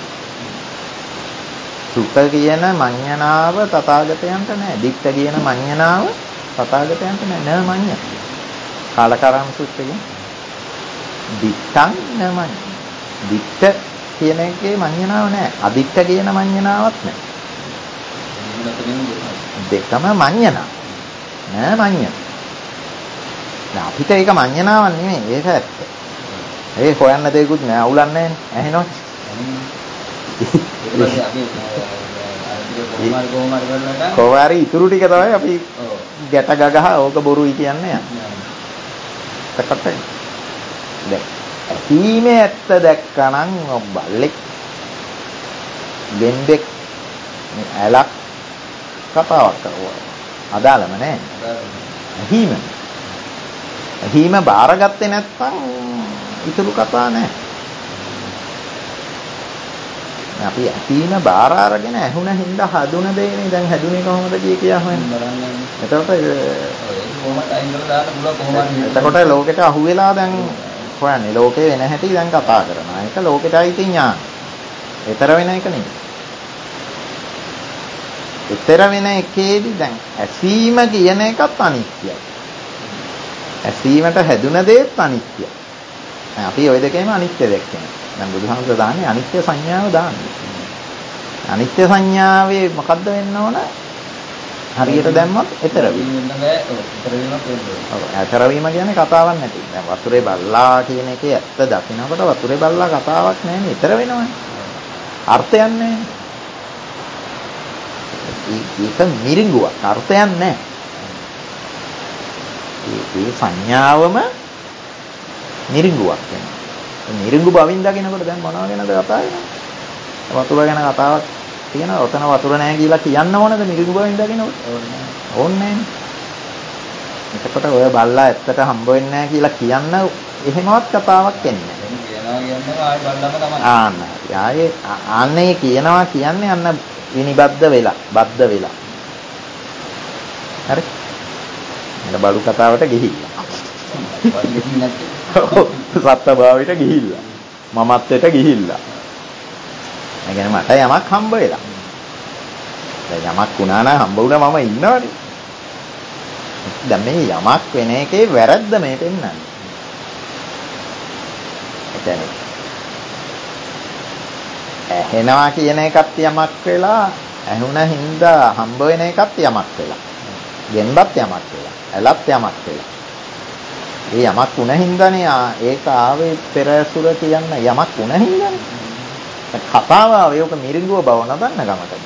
සුඛ කියන මඤ්ඤණාව තථාගතයන්ට නෑ. දික්ඨ කියන මඤ්ඤණාව තථාගතයන්ට නෑ නෑ මඤ්ඤති. කාලකාරාම සූත්‍රයෙන් දික්ඨං නෑ මඤ්ඤ. දික්ඨ කියන එකේ මඤ්ඤණාව නෑ. අදික්ඨ කියන මඤ්ඤණාවක් නෑ. දෙකම මඤ්ඤණා. නෑ මඤ්ඤති. දැන් අපිට ඒක මඤ්ඤණාවක් නෙමෙයි. ඒක ඇත්ත. ඒ හොයන්න දෙයක්වත් නෑ. අවුලක් නෑනේ. ඇහෙනවා. කොහොමාරි ඉතුරු ටික තමයි අපි ගැට ගගහ ඕක බොරුයි කියන්නේ යන්නේ. එතකොට දැන් ඇහිීමේ ඇත්ත දැක්කනම් බල්ලෙක් ගෙන්බෙක් ඇලක් කතාවක් කරුවා. අදාළම නෑ. ඇහිීම. ඇහිීම බාරගත්තේ නැත්නම් ඉතුරු කතා නෑ. අපි ඇහිීම බාර අරගෙන ඇහුණ හින්දා හදුන දෙයනේ දැන් හැදුනේ කොහොමද කිය කියා හොයන්න බලන්නේ. එතකොට කොහොමද අයින් කරලා දාන්න පුළුවන් කොහොමද? එතකොට ලෝකෙට අහු වෙලා දැන් හොයන්නේ ලෝකේ වෙන හැටි දැන් කතා කරනවා. ඒක ලෝකෙටයි තින් ඥාන. ඊතර වෙන එක නෙමෙයි. ඊතර වෙන එකේදී දැන් ඇසීම කියන එකත් අනිත්‍යයි. ඇසීමට හැදුන දේත් අනිත්‍යයි. දැන් අපි ওই දෙකේම අනිත්‍ය දැක්කේ. දැන් බුදුහාමුදුරුවෝ දාන්නේ අනිත්‍ය සංඥාව දාන්නේ. අනිත්‍ය සංඥාවේ මොකද්ද වෙන්න ඕන? හරියට දැම්මොත් ඊතර වීම. ඔව් ඊතර වීම කියන්නේ කතාවක් නැති. දැන් වතුරේ බල්ලා කියන එකේ ඇත්ත දකින්නකොට වතුරේ බල්ලා කතාවක් නැහැනේ ඊතර වෙනවනේ. අර්ථයක් නැහැ. ඒක මිරිඟුවක් අර්ථයක් නැහැ. ඒ සංඥාවම මිරිඟුවක් වෙනවා. මිරිඟු බවින් දකින්නකොට දැන් මොනවා ගැනද කතා කරන්නේ? වතුර ගැන කතාවක් තියෙනවා. ඔතන වතුර නැහැ කියලා කියන්න ඕනද මිරිඟු බවින් දකින්නකොට? ඕනේ නැහැ. එතකොට ඔය බල්ලා ඇත්තට හම්බ වෙන්නේ නැහැ කියලා කියන්න එහෙමවත් කතාවක් එන්නේ නැහැ. කියනවා කියන්නේ ආයෙ බල්ලම තමයි. ආන්න. ආයේ ආන්නේ කියනවා කියන්නේ අන්න විනිබද්ධ වෙලා, බද්ධ වෙලා. හරි? මම බලු කතාවට ගිහිල්ලා. බලු නැත්නම් සත්ත්වභාවයට ගිහිල්ලා මමත්වයට ගිහිල්ලා. ඒ කියන්නේ මට යමක් හම්බ වෙලා. දැන් යමක් වුණා නම් හම්බ වුණා මම ඉන්නවනේ. දැන් මේ යමක් වෙන එකේ වැරද්ද මේ පෙන්නන්නේ. ඒ කියන්නේ ඇහෙනවා කියන එකත් යමක් වෙලා ඇහුණ හින්දා හම්බ වෙන එකත් යමක් වෙලා. ගෙන්බත් යමක් වෙලා. ඇලත් යමක් වෙලා. ඒ යමක් වුණ හින්දානේ ඒක ආවේ පෙරසුර කියන්න යමක් වුණ හින්දානේ. කතාව ආවේ ඔක මිරිඟුව බව නොදන්න ගමතද.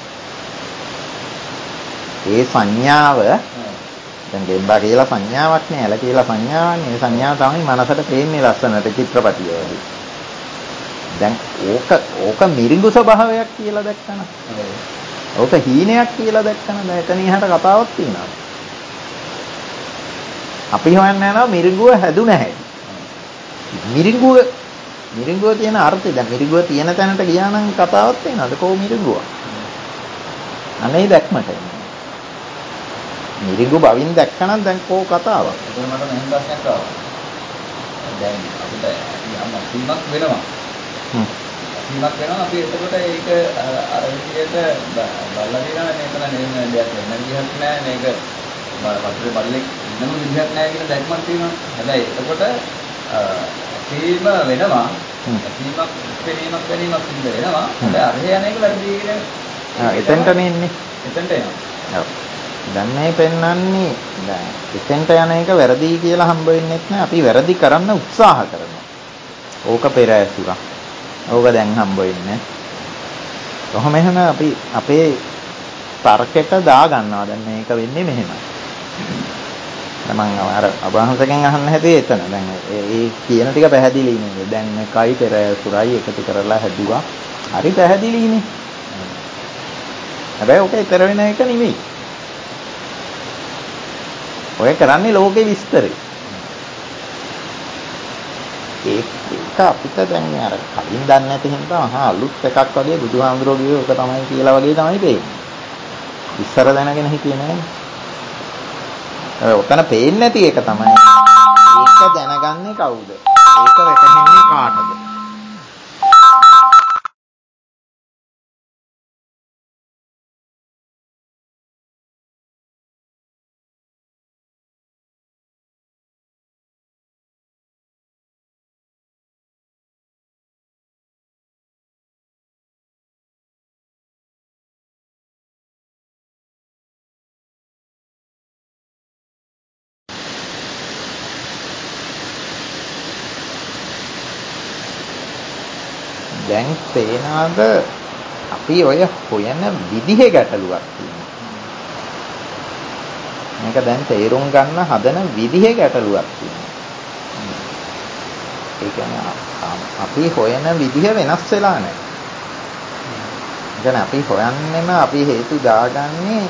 ඒ සංඥාව දැන් ගෙම්බා කියලා සංඥාවක් නේ ඇල කියලා සංඥාවක් නේ. ඒ සංඥාව තමයි මනසට පේන්නේ ලස්සනට චිත්‍රපටිය වගේ. දැන් ඕක ඕක මිරිඟු ස්වභාවයක් කියලා දැක්කම. ඕක හීනයක් කියලා දැක්කම දැන් එතන ඉහට කතාවක් තියෙනවා. අපි හොයන්නේ යනවා මිරිඟුව හැදුන හැටි. මිරිඟුව මිරිඟුව තියෙන අර්ථය දැන් මිරිඟුව තියෙන තැනට ගියා නම් කතාවක් තියෙනවද කොහොම මිරිඟුව? අනේ දැක්මට. මිරිඟු බවින් දැක්කනම් දැන් කෝ කතාවක්. ඒක මට මෙහෙම ප්‍රශ්නයක් ආවා. දැන් අපිට යම් අසීමක් වෙනවා. හ්ම්. අසීමක් වෙනවා අපි එතකොට ඒක අර විදියට බලලා දිනන මේකන නෙමෙයි දෙයක් වෙන විදිහක් නෑ මේක වතුරේ බල්ලෙක් ඉන්නම විදිහක් නෑ කියන දැක්මක් තියෙනවා. හැබැයි එතකොට අසීම වෙනවා
ඇසීමක් පෙනීමක් ගැනීමක් සිද්ධ වෙනවා. ඒ අරහේ යන එක වැරදි කියන
ආ එතෙන්ටනේ ඉන්නේ.
එතෙන්ට එනවා.
ඔව්. දැන් මේ පෙන්වන්නේ දැන් එතෙන්ට යන එක වැරදි කියලා හම්බ වෙන්නෙත් නෑ. අපි වැරදි කරන්න උත්සාහ කරනවා. ඕක පෙර ඇසුරක්. ඕක දැන් හම්බ වෙන්නේ. කොහොම එහෙම අපි අපේ තර්කයට දා ගන්නවා. දැන් මේක වෙන්නේ මෙහෙමයි. මම අර අබහන්සකෙන් අහන්න හැදුවේ එතන. දැන් ඒ කියන ටික පැහැදිලි නේද? දැන් එකයි පෙර ඇසුරයි එකතු කරලා හැදුවා. හරි පැහැදිලිනේ. හැබැයි ඔක ඊතර වෙන එක නෙමෙයි. ඔය කරන්නේ ලෝකේ විස්තරේ. ඒක අපිට දැන් අර කලින් දන්නේ නැති හින්දා අහා අලුත් එකක් වගේ බුදුහාමුදුරුවෝ කිව්වේ ඔක තමයි කියලා වගේ තමයි පේන්නේ. ඉස්සර දැනගෙන හිටියේ නෑනේ. ඔය ඔතන පේන්නේ නැති එක තමයි. ඒක දැනගන්නේ කවුද? ඒක වැටහෙන්නේ කාටද? දැන් තේනවාද අපි ඔය හොයන විදිහේ ගැටලුවක් තියෙනවා. මේක දැන් තේරුම් ගන්න හදන විදිහේ ගැටලුවක් තියෙනවා. ඒ කියන්නේ අපි හොයන විදිහ වෙනස් වෙලා නැහැ. ඒ කියන්නේ අපි හොයන්නෙම අපි හේතු දාගන්නේ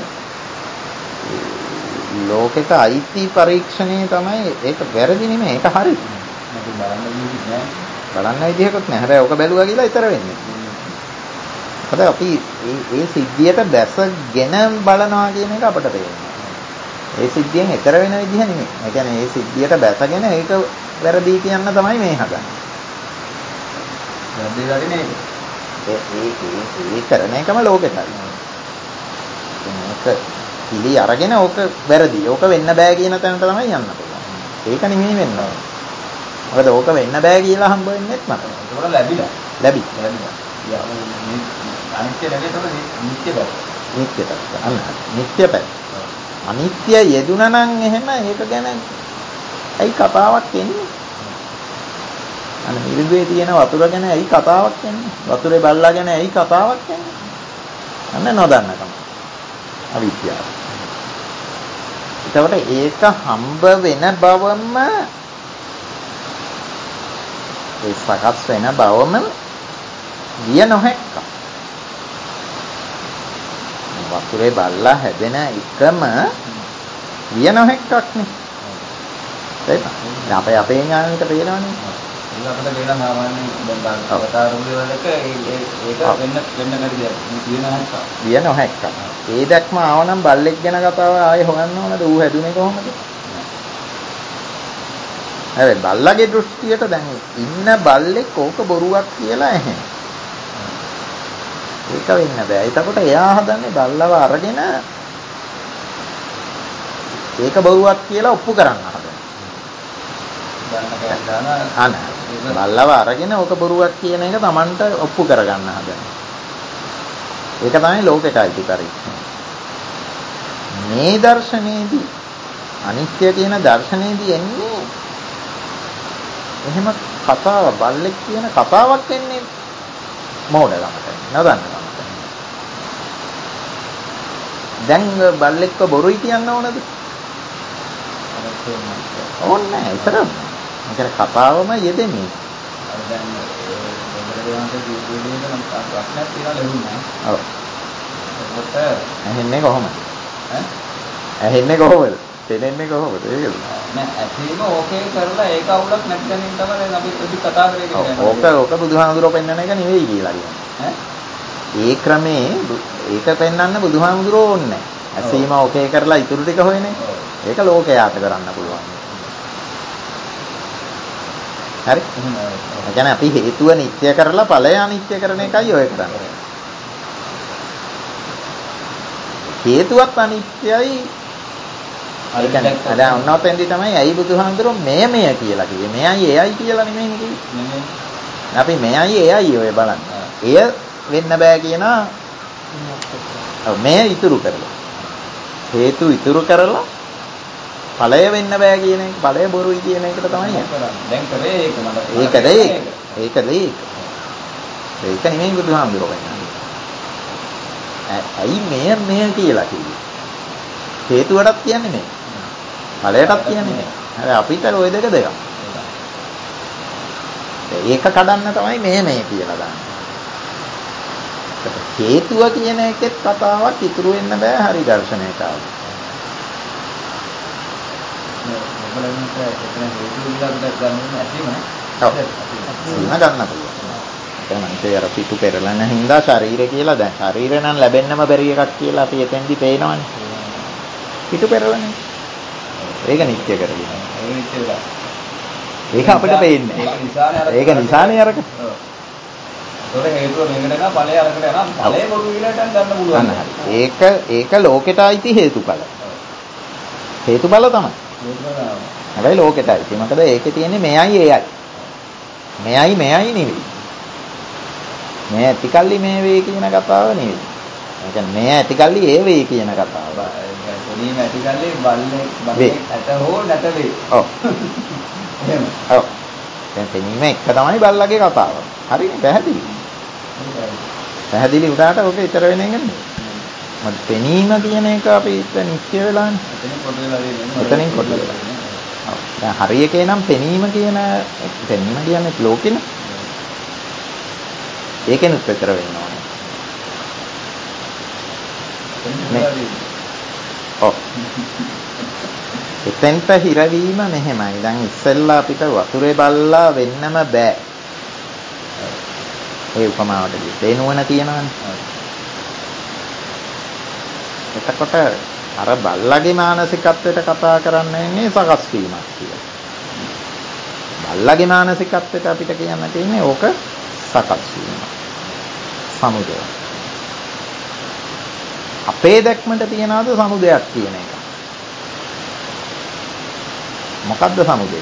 ලෝකෙට අයිති පරීක්ෂණේ තමයි. ඒක වැරදි නෙමෙයි. ඒක හරි.
මේක බලන්න විදිහක් නෑ.
බලන්න විදිහකුත් නැහැ. හැබැයි ඔක බැලුවා කියලා ඊතර වෙන්නේ. මොකද අපි මේ මේ සිද්ධියට දැසගෙන බලනවා කියන එක අපිට තේරෙනවා. ඒ සිද්ධියෙන් ඊතර වෙන විදිහ නෙමෙයි. ඒ කියන්නේ මේ සිද්ධියට බැසගෙන ඒක වැරදි කියන්න තමයි මේ හදන්නේ.
වැරදි වැඩි නේද?
ඒ ඒ ඒ කරන එකම ලෝකෙටයි. මේක පිළි අරගෙන ඕක වැරදි. ඕක වෙන්න බෑ කියන තැනට තමයි යන්න පුළුවන්. ඒක නෙමෙයි වෙන්න ඕන. මොකද ඕක වෙන්න බෑ කියලා හම්බ වෙන්නේත් මට.
ඒකට ලැබිලා.
ලැබි.
ලැබිලා. යා මේ අනිත්‍ය ලැබෙතකොට නිත්‍ය බව.
නිත්‍ය පැත්ත. අන්න නිත්‍ය පැත්ත. අනිත්‍ය යෙදුනා නම් එහෙම ඒක ගැන ඇයි කතාවක් එන්නේ? අන්න මිරිඟුවේ තියෙන වතුර ගැන ඇයි කතාවක් එන්නේ? වතුරේ බල්ලා ගැන ඇයි කතාවක් එන්නේ? අන්න නොදන්නකම. අවිද්‍යාව. ඒකට ඒක හම්බ වෙන බවම ඒ සකස් වෙන බවම විය නොහැක්ක. වතුරේ බල්ලා හැදෙන එකම විය නොහැක්කක් නේ. ඒක අපේ අපේ ඥානෙට පේනවනේ.
ඒක අපිට වෙන සාමාන්‍ය දැන් අවතාරුගේ වලක ඒක වෙන්න වෙන්න බැරි දෙයක්. මේ කියන හැක්ක.
විය නොහැක්ක. ඒ දැක්ම ආවනම් බල්ලෙක් ගැන කතාව ආයේ හොයන්න ඕනද? ඌ හැදුනේ කොහොමද? හැබැයි බල්ලගේ දෘෂ්ටියට දැන් ඉන්න බල්ලෙක් ඕක බොරුවක් කියලා ඇහෙන. ඒක වෙන්න බෑ. එතකොට එයා හදන්නේ බල්ලව අරගෙන ඒක බොරුවක් කියලා ඔප්පු කරන්න හදනවා. අන බල්ලව අරගෙන ඕක බොරුවක් කියන එක Tamanට ඔප්පු කරගන්න හදනවා. ඒක තමයි ලෝකෙට අයිති පරීක්ෂණ. මේ දර්ශනයේදී අනිත්‍ය කියන දර්ශනයේදී එන්නේ එහෙම කතාව බල්ලෙක් කියන කතාවක් එන්නේ මොඩලකට නදන්නකමට. දැන් බල්ලෙක්ව බොරුයි කියන්න ඕනද? ඕනේ නැහැ. ඒතර මොකද කතාවම යෙදෙන්නේ.
දැන් බොරුවන්ට ජීවිතේදී නම් ප්‍රශ්නයක් තියලා ලැබුණා.
ඔව්.
ඒකට
ඇහෙන්නේ කොහොමද?
ඈ?
ඇහෙන්නේ කොහොමද? තේරෙන්නේ කොහොමද? ඒකද?
නෑ ඇසීම ඕකේ කරලා ඒක අවුලක් නැති දැනින් තමයි දැන් අපි අපි කතා කරේ කියන්නේ.
ඕක ඕක බුදුහාමුදුරුවෝ පෙන්වන එක නෙවෙයි කියලා කියන්නේ.
ඈ? ඒ
ක්‍රමේ ඒක පෙන්වන්න බුදුහාමුදුරුවෝ ඕනේ නැහැ. ඇසීම ඕකේ කරලා ඉතුරු ටික හොයන්නේ. ඒක ලෝකයාට කරන්න පුළුවන්. හරි? ඒ කියන්නේ අපි හේතුව නිත්‍ය කරලා ඵලය අනිත්‍ය කරන එකයි ඔය කරන්නේ. හේතුවත් අනිත්‍යයි. ඒ කියන්නේ දැන් ඔන්නෝතෙන්දි තමයි ඇයි බුදුහාමුදුරුවෝ මෙය මෙය කියලා කිව්වේ. මෙයයි එයයි කියලා නෙමෙයි කිව්වේ.
නෙමෙයි.
අපි මෙයයි එයයි ඔය බලන්න. එය වෙන්න බෑ කියනවා. ඔව් මෙය ඉතුරු කරලා. හේතු ඉතුරු කරලා ඵලය වෙන්න බෑ කියන එක ඵලය බොරුයි කියන එකට තමයි යන්නේ.
දැන් කරේ ඒක මට.
ඒකද ඒක. ඒකද ඒක. ඒක නෙමෙයි බුදුහාමුදුරුවෝ කියන්නේ. ඇයි මෙය මෙය කියලා කිව්වේ? හේතුවටත් කියන්නේ මේ. ඵලයටත් කියන්නේ මේ. හැබැයි අපිට ওই දෙක දෙකක්. ඒක කඩන්න තමයි මේ මේ කියලා දාන්නේ. හේතුව කියන එකෙත් කතාවක් ඉතුරු වෙන්න බෑ හරි දර්ශනයට ආව.
බලන්නට එතන හේතු විලාසයක් ගන්න ඇතිම නේ.
ඔව්. සීම ගන්න පුළුවන්. ඒ කියන්නේ අර පිටු පෙරලන හින්දා ශරීරය කියලා දැන් ශරීරය නම් ලැබෙන්නම බැරි එකක් කියලා අපි එතෙන්දි පේනවනේ. පිටු පෙරලන. ඒක නිත්‍ය කරගෙන.
ඒක නිත්‍ය වෙලා.
ඒක අපිට පේන්නේ.
ඒක නිසානේ අර
ඒක නිසානේ අරක.
ඔව්. ඒතොර හේතුව වෙනකට යනවා ඵලය අරකට යනවා ඵලය බොරු විලට ගන්න පුළුවන්.
ඒක ඒක ලෝකෙට අයිති හේතුඵල. හේතුඵල තමයි. හැබැයි ලෝකෙට අයිති. මොකද ඒකේ තියෙන්නේ මෙයයි එයයි. මෙයයි මෙයයි නෙවෙයි. මේ ඇතිකල්ලි මේ වේ කියන කතාව නෙවෙයි. ඒ කියන්නේ මේ ඇතිකල්ලි ඒ වේ කියන කතාව.
පොඩිම ඇතිකල්ලි බල්ලේ බල්ලේ ඇට හෝ නැට වේ.
ඔව්. එහෙම. ඔව්. දැන් පෙනීම එක තමයි බල්ලගේ කතාව. හරිනේ පැහැදිලි. පැහැදිලි උඩට ඔක ඊතර වෙන එක නේ. මත් පෙනීම කියන එක අපි නිත්‍ය වෙලානේ.
එතනින් කොට වෙලා දෙන්නේ.
එතනින් කොට වෙලා. ඔව්. දැන් හරි එකේ නම් පෙනීම කියන පෙනීම කියන්නේ ලෝකෙනේ. ඒකෙනුත් විතර වෙන්න ඕනේ. ඔව්. එතෙන්ට හිරවීම මෙහෙමයි. දැන් ඉස්සෙල්ලා අපිට වතුරේ බල්ලා වෙන්නම බෑ. ඒ උපමාවට කිව්වේ. ඒ නුවණ තියනවනේ. එතකොට අර බල්ලගේ මානසිකත්වයට කතා කරන්නේ සකස් වීමක් කියලා. බල්ලගේ මානසිකත්වයට අපිට කියන්න තියෙන්නේ ඕක සකස් වීම. සමුදය. අපේ දැක්මට තියනවාද සමුදයක් කියන එක? මොකද්ද සමුදය?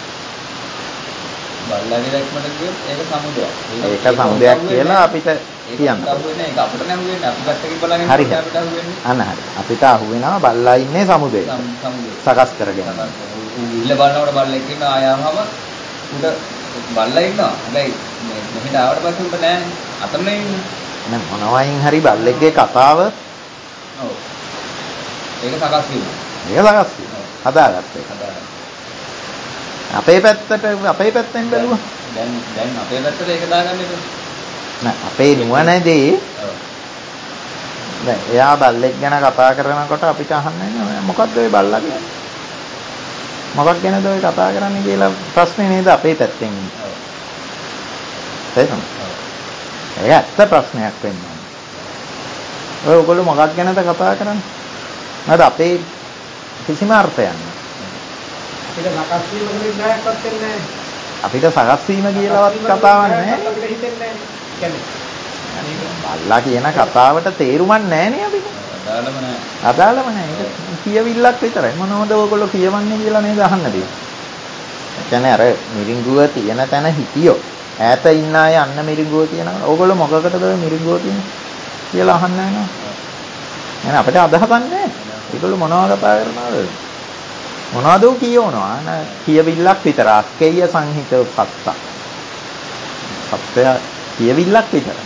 බල්ලගේ දැක්මට කියොත් ඒක සමුදයක්.
ඒක සමුදයක් කියලා අපිට කියන්න.
ඒක අපිට නම් වෙන්නේ අපි පැත්තකින් බලන්නේ
හරි.
අපිට අහු වෙන්නේ.
අන්න හරි. අපිට අහු වෙනවා බල්ලා ඉන්නේ සමුදේ.
සමුදේ.
සකස් කරගෙන.
ඉල්ල බලනකොට බල්ලෙක් ඉන්නවා ආයාමම උඩ බල්ලා ඉන්නවා. හැබැයි මේ මෙහෙට ආවට පස්සේ උඩ නෑනේ. අතන ඉන්නේ.
එහෙනම් මොනවයින් හරි බල්ලෙක්ගේ කතාව
ඔව්. ඒක සකස් වීම.
ඒක සකස් වීම. හදාගත්ත එක.
හදාගන්න.
අපේ පැත්තට අපේ පැත්තෙන් බැලුවා.
දැන් දැන් අපේ පැත්තට ඒක දාගන්න එපා.
නෑ අපේ නුවණදී
ඔව්.
දැන් එයා බල්ලෙක් ගැන කතා කරනකොට අපිට අහන්නේ මොකද්ද ඔය බල්ලා කියන්නේ? මොකක් ගැනද ඔය කතා කරන්නේ කියලා ප්‍රශ්නේ නේද අපේ පැත්තෙන් ඉන්නේ.
ඔව්.
තේරුණා? ඒක ඇත්ත ප්‍රශ්නයක් වෙන්නේ. ඔය ඔයගොල්ලෝ මොකක් ගැනද කතා කරන්නේ? නේද අපේ කිසිම අර්ථයක් නැහැ.
ඒක සකස් වීම කෙනෙක් නැයක්වත් වෙන්නේ නැහැ.
අපිට සකස් වීම කියලාවත් කතාවක් නැහැ.
අපිට හිතෙන්නේ නැහැ. කියන්නේ
බල්ලා කියන කතාවට තේරුමක් නැහැ නේ අපිට.
අදාළම නෑ.
අදාළම නැහැ. ඒක කියවිල්ලක් විතරයි. මොනවද ඔයගොල්ලෝ කියවන්නේ කියලා නේද අහන්න තියෙන්නේ. ඒ කියන්නේ අර මිරිඟුව තියෙන තැන හිටියෝ ඈත ඉන්න අය අන්න මිරිඟුව කියනවා. ඕගොල්ලෝ මොකකටද ඔය මිරිඟුව කියන්නේ කියලා අහන්න යනවා. එහෙනම් අපිට අදහසක් නැහැ. ඒගොල්ලෝ මොනවද කතා කරනවද? මොනවද කියවනවා? න කියවිල්ලක් විතර. අක්කේය සංහිතව සත්ත. සත්‍ය කියවිල්ලක් විතර.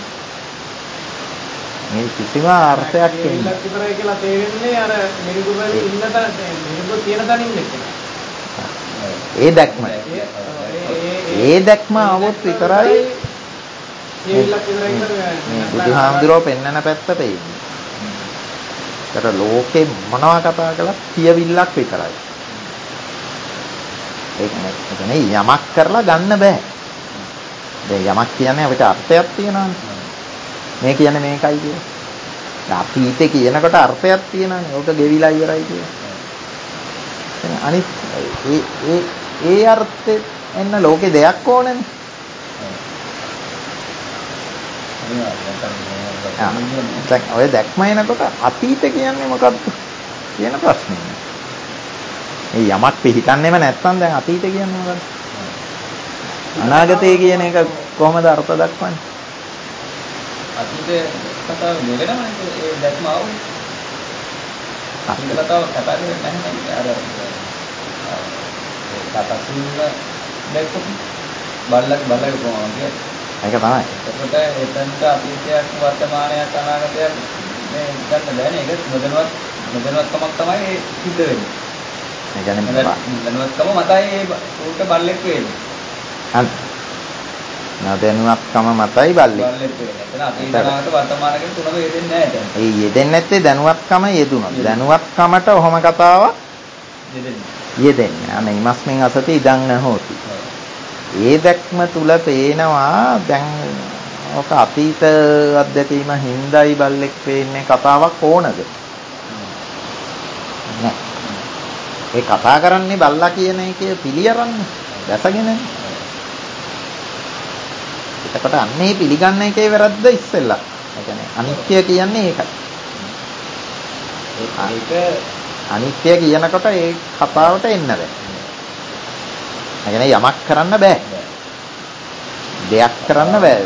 මේ කිසිම අර්ථයක්
ඉන්නත් විතරයි කියලා තේරෙන්නේ අර මිරිඟු වල ඉන්න තැන මිරිඟු තියෙන තැනින් නෙක.
ඒ දැක්ම. ඒ දැක්ම આવොත් විතරයි
කියවිල්ලක් විතරයි කියලා
බුදුහාමුදුරුවෝ පෙන්වන පැත්ත පෙන්නේ. ඒතර ලෝකේ මොනවා කතා කළත් කියවිල්ලක් විතරයි. ඒක නේ යමක් කරලා ගන්න බෑ. දැන් යමක් කියන්නේ අපිට අර්ථයක් තියෙනවානේ. මේ කියන්නේ මේකයි කියන්නේ. අතීතේ කියනකොට අර්ථයක් තියෙනවානේ. ඕක ගෙවිලා ඉවරයි කියන්නේ. එහෙනම් අනිත් ඒ ඒ ඒ අර්ථෙ එන්න ලෝකේ දෙයක් ඕනනේ. දැන් ඔය දැක්ම එනකොට අතීත කියන්නේ මොකක්ද කියන ප්‍රශ්නේ. මේ යමක් පිළිගන්නෙම නැත්නම් දැන් අතීත කියන්නේ මොකක්ද? අනාගතය කියන එක කොහොමද අර්ථ දක්වන්නේ?
අතීතේ කතාව නෙවෙනම ඒ දැක්ම ආවේ. අතීත කතාව කතා කරන්නේ නැහැ නේද? අර ඒ කතා සුන්න දැක්කොත් බල්ලක් බල්ලගේ කොහොමද කියන්නේ?
ඒක තමයි.
එතකොට එතනට අතීතයක් වර්තමානයක් අනාගතයක් මේ ගන්න බෑනේ. ඒක නොදැනුවත් නොදැනුවත්කමක් තමයි සිද්ධ වෙන්නේ.
ඒ කියන්නේ
නොදැනුවත්කම මතයි ඒ ඌට බල්ලෙක් වෙන්නේ.
අන්න නොදැනුවත්කම මතයි බල්ලෙක්.
බල්ලෙක් වෙන්නේ. එතන අතීත අනාගත වර්තමාන කියන තුනම යෙදෙන්නේ නැහැ එතන.
ඒ යෙදෙන්නේ නැත්තේ දැනුවත්කම යෙදුනොත්. දැනුවත්කමට ඔහොම කතාවක්
යෙදෙන්නේ.
යෙදෙන්නේ. අනේ ඉමස්මින් අසති ඉදන් නැහොති. ඒ දැක්ම තුල පේනවා දැන් ඔක අතීත අත්දැකීම හිඳයි බල්ලෙක් වෙන්නේ කතාවක් ඕනද? නෑ. ඒ කතා කරන්නේ බල්ලා කියන එකේ පිළියරන්නේ. දැසගෙනනේ. එතකොට අන්නේ පිළිගන්න එකේ වැරද්ද ඉස්සෙල්ලා. ඒ කියන්නේ අනිත්‍ය කියන්නේ ඒකයි. ඒක අනිත්‍ය කියනකොට ඒ කතාවට එන්න බෑ. ඒ කියන්නේ යමක් කරන්න බෑ. දෙයක් කරන්න බෑ.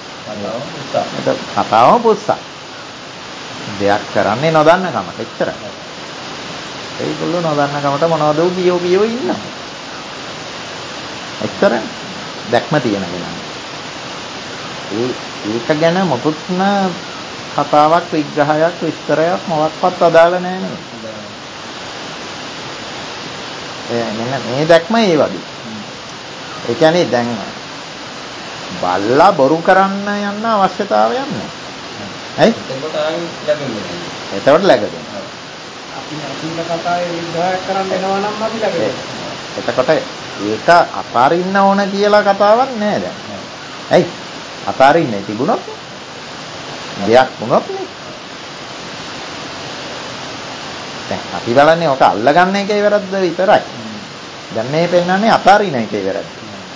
කතාවම පුස්සා. දෙයක් කරන්නේ නොදන්න කම. එච්චරයි. ඒගොල්ලෝ නොදන්න කමට මොනවද බියෝ බියෝ ඉන්නවා. එච්චරයි. දැක්ම තියෙන කෙනා. ඒ ඒක ගැන මොකුත්ම කතාවක් විග්‍රහයක් විස්තරයක් මොකක්වත් අදාළ නැහැ නේද? ඒ මෙන්න මේ දැක්ම ඒ වගේ. ඒ කියන්නේ දැන් බල්ලා බොරු කරන්න යන්න අවශ්‍යතාවයක් නැහැ. ඇයි?
එතකොට ආයි ලැබෙන්නේ.
එතකොට läගදෙනවා.
අපි අතීත කතාවේ විග්‍රහයක් කරන්න එනවා නම් අපි ලැබෙනවා.
එතකොට ඒක අතාරින්න ඕන කියලා කතාවක් නෑ දැන්. ඇයි? අතාරින්නේ තිබුණොත් දෙයක් වුණොත් නේ. දැන් අපි බලන්නේ ඔක අල්ලගන්න එකේ වැරද්ද විතරයි. දැන් මේ පෙන්නන්නේ අතාරින එකේ වැරද්ද.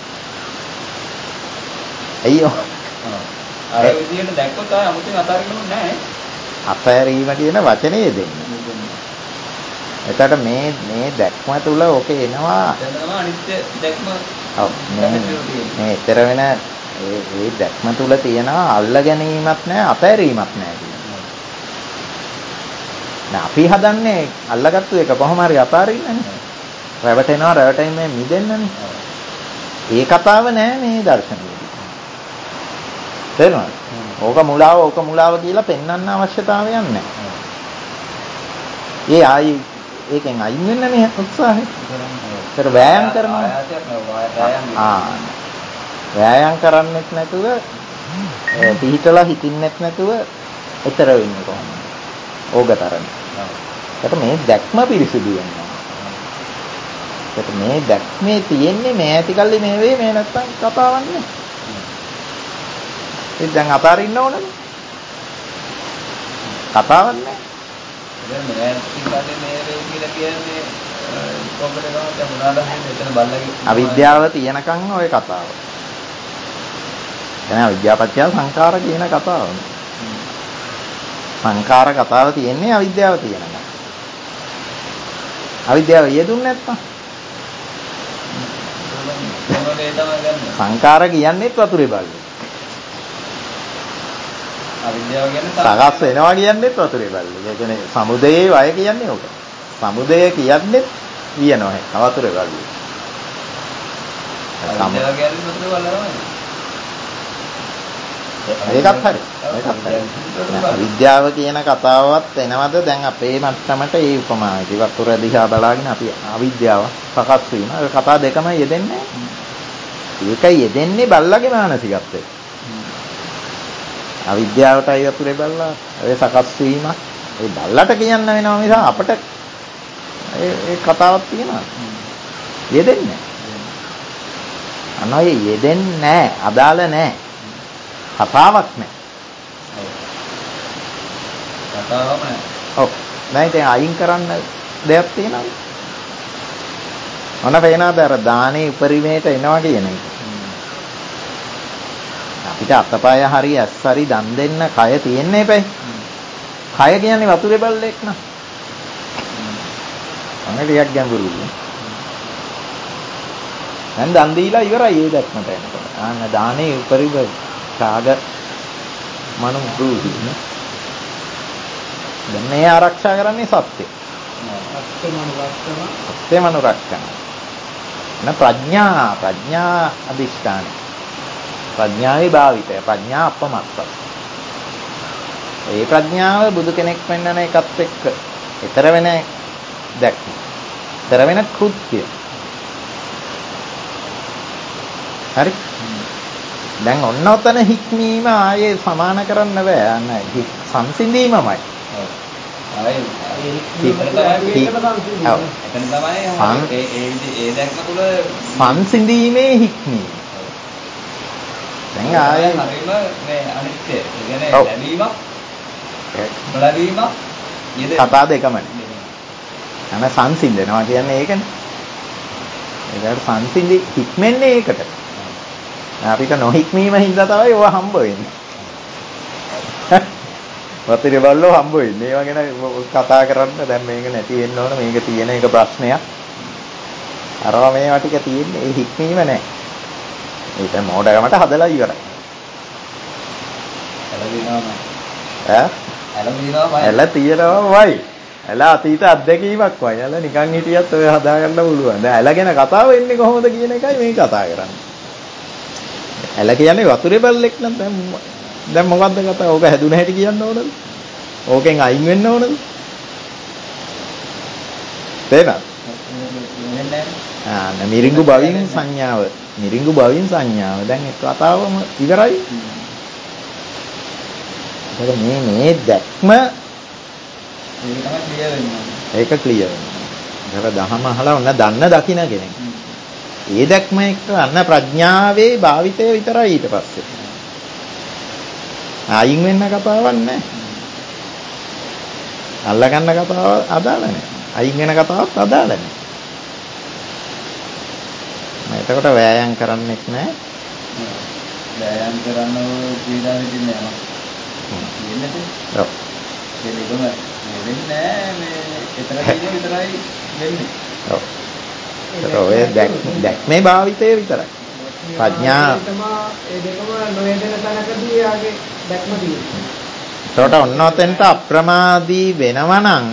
අයියෝ.
අර විදියට දැක්කොත් ආය 아무තෙන් අතාරින්න ඕනේ නැහැ.
අතහැරීම කියන වචනේ දෙන්නේ. එතකොට මේ මේ දැක්ම තුල ඔකේ එනවා.
දැන් තමයි අනිත්‍ය දැක්ම.
ඔව් මේ මේ ඊතර වෙන ඒ ඒ දැක්ම තුල තියනවා අල්ල ගැනීමක් නැහැ අතහැරීමක් නැහැ කියන්නේ. දැන් අපි හදන්නේ අල්ලගත්තු එක කොහොම හරි අතාරින්නනේ. රැවටෙනවා රැවටෙන්නේ මිදෙන්නනේ. ඒ කතාව නෑ මේ දර්ශනයේදී. තේරුණාද? ඕක මුලාව ඕක මුලාව කියලා පෙන්වන්න අවශ්‍යතාවයක් නැහැ. ඒ ආයි ඒකෙන් අයින් වෙන්න මේ උත්සාහය. ඒතර වෑයම් කරනවා. ආ. වෑයම් කරන්නෙත් නැතුව පිහිටලා හිටින්නෙත් නැතුව ඊතර වෙන්නේ කොහොමද? ඕගතරන. ඒකට මේ දැක්ම පිරිසිදු වෙනවා. ඒකට මේ දැක්මේ තියෙන්නේ මේ ඇතිකල්ලි මේ වෙයි මේ නැත්තම් කතාවක් නේ. ඒ දැන් අතාරින්න ඕනද? කතාවක් නෑ.
දැන් මේ ඇතිකල්ලි මේ වෙයි කියලා කියන්නේ කොහොමද නෝ මොනවාද මෙතන බල්ලගේ
අවිද්‍යාව තියනකන් ඔය කතාව. එනවා විද්‍යාපත්‍ය සංඛාර කියන කතාව. සංඛාර කතාව තියෙන්නේ අවිද්‍යාව තියෙනකන්. අවිද්‍යාව යෙදුන්නේ නැත්තම් සංඛාර කියන්නේත් වතුරේ බල්ලේ.
අවිද්‍යාව කියන්නේ
සකස් වෙනවා කියන්නේත් වතුරේ බල්ලේ. ඒ කියන්නේ සමුදයේ වය කියන්නේ ඕක. සමුදය කියන්නේ වියනවා වතුරේ බල්ලේ.
අවිද්‍යාව කියන්නේ වතුරේ බල්ලා තමයි.
ඒකත් හරි. ඒකත් හරි. විද්‍යාව කියන කතාවවත් එනවද දැන් අපේ මට්ටමට ඒ උපමාවයි. වතුර දිහා බලාගෙන අපි අවිද්‍යාව සකස් වීම. ඒ කතා දෙකම යෙදෙන්නේ. ඒක යෙදෙන්නේ බල්ලගේ මානසිකත්වයේ. අවිද්‍යාවටයි වතුරේ බල්ලා ඒ සකස් වීම. ඒ බල්ලට කියන්න වෙනවා මිස අපට ඒ ඒ කතාවක් තියෙනවා. යෙදෙන්නේ නැහැ. අනෝයේ යෙදෙන්නේ නැහැ. අදාළ නැහැ. කතාවක් නැහැ.
කතාවම නැහැ.
ඔව්. දැන් ඉතින් අයින් කරන්න දෙයක් තියෙනවද? මොන පේනවද අර දානේ උපරිමයට එනවා කියන එක. අපිට අතපය හරි ඇස් හරි දන් දෙන්න කය තියෙන්නේ එපැයි. කය කියන්නේ වතුරේ බල්ලෙක් නා. අනේ ටිකක් ගැඹුරුයි. දැන් දන් දීලා ඉවරයි ඒ දැක්මට එනකොට. අන්න දානේ උපරිම ඡාග මනු බ්‍රූහි නේ. දැන් මේ ආරක්ෂා කරන්නේ සත්‍ය.
සත්‍ය මනුරක්ෂණ.
සත්‍ය මනුරක්ෂණ. න ප්‍රඥා ප්‍රඥා අධිෂ්ඨාන. ප්‍රඥාවේ භාවිතය. ප්‍රඥා අපමත්ත. ඒ ප්‍රඥාව බුදු කෙනෙක් වෙන්නන එකත් එක්ක ඊතර වෙන දැක්ම. ඊතර වෙන කෘත්‍ය. හරි. දැන් ඔන්න ඔතන හික්මීම ආයේ සමාන කරන්න බෑ. අන්න සංසිඳීමමයි.
ආයේ එතන තමයි ඒ ඒ දැක්ම තුල
සංසිඳීමේ හික්මීම. දැන් ආයේ
හරිම මේ අනිත්‍ය. ඒ කියන්නේ ලැබීමක් නොලැබීමක් ඊද
කතා දෙකමනේ. අන සංසිඳනවා කියන්නේ ඒකනේ. ඒකට සංසිඳි හික්මන්නේ ඒකට. අපිට නොහික්මීම හින්දා තමයි ඔය හම්බ වෙන්නේ. වතිරේ බල්ලෝ හම්බ වෙන්නේ. ඒවා ගැන කතා කරන්න දැන් මේක නැති වෙන්න ඕන. මේක තියෙන එක ප්‍රශ්නයක්. අරවා මේවා ටික තියෙන්නේ ඒ හික්මීම නැහැ. ඒක මොඩගමට හදලා ඉවරයි.
එළදිනවමයි.
ඈ?
එළදිනවමයි.
එළ තියනවමයි. එළ අතීත අත්දැකීමක් වයි. එළ නිකන් හිටියත් ඔය හදා ගන්න පුළුවන්. දැන් එළ ගැන කතාව වෙන්නේ කොහොමද කියන එකයි මේ කතා කරන්නේ. එළ කියන්නේ වතුරේ බල්ලෙක් නම් දැන් දැන් මොකද්ද කතාව? ඕක හැදුන හැටි කියන්න ඕනද? ඕකෙන් අයින් වෙන්න ඕනද? තේරෙනවද? ආ මිරිඟු බවින් සංඥාව. මිරිඟු බවින් සංඥාව. දැන් ඒ කතාවම ඉවරයි. ඒක මේ මේ දැක්ම
ඒක තමයි ක්ලියර් වෙන්නේ.
ඒක ක්ලියර් වෙනවා. ඒක දහම අහලා ඔන්න දන්න දකින්න කෙනෙක්. ඒ දැක්ම එක්ක අන්න ප්‍රඥාවේ භාවිතය විතරයි ඊට පස්සේ. අයින් වෙන්න කතාවක් නැහැ. අල්ල ගන්න කතාව අදාළ නැහැ. අයින් වෙන කතාවක් අදාළ නැහැ. මම එතකොට වෑයම් කරන්නෙත් නැහැ.
වෑයම් කරන්න ඕන කියලා හිතන්නේ නැහැ. කියන්නේ
ඔව්.
ඒකම වෙන්නේ මේ ඊතර තියෙන විතරයි වෙන්නේ.
ඔව්. ඒක ඔය දැක්මේ භාවිතය විතරයි. ප්‍රඥා
ඒ දෙකම නොවැදෙන තැනකදී යාගේ දැක්ම තියෙනවා.
ඒකට ඔන්න ඔතෙන්ට අප්‍රමාදී වෙනවා නම්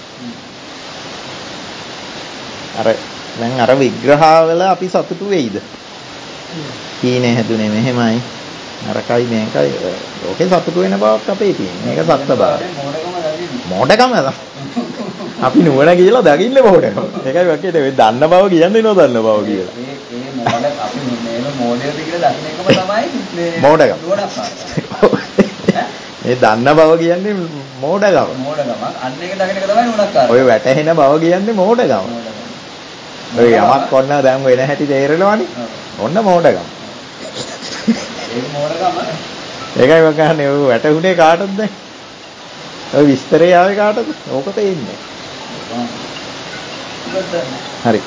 අර දැන් අර විග්‍රහවල අපි සතුටු වෙයිද? කීනේ හැදුනේ මෙහෙමයි. නරකයි මේකයි. ඕකේ සතුටු වෙන බවක් අපේ තියෙන්නේ. මේක සත්‍ය බව. මොඩකම අපි නුවණ කියලා දකින්නේ මොඩකම. ඒකයි වගේ ඒ දන්න බව කියන්නේ නොදන්න බව කියලා.
මේ මේ මොඩ අපි මේව මොඩයද කියලා දකින්න එකම තමයි මේ
මොඩකම.
නුවණක්.
මේ දන්න බව කියන්නේ මොඩකම.
මොඩකම. අන්න ඒක දකින්න එක තමයි නුවණක්.
ඔය වැටහෙන බව කියන්නේ මොඩකම. ඔය යමක් ඔන්න දැන් වෙන හැටි තේරෙනවනේ. ඔන්න මොඩකම.
ඒක මොඩකම.
ඒකයි මම කියන්නේ ඔය වැටුනේ කාටද දැන්? ඔය විස්තරය ආවේ කාටද? ඕක තේින්නේ. හරි.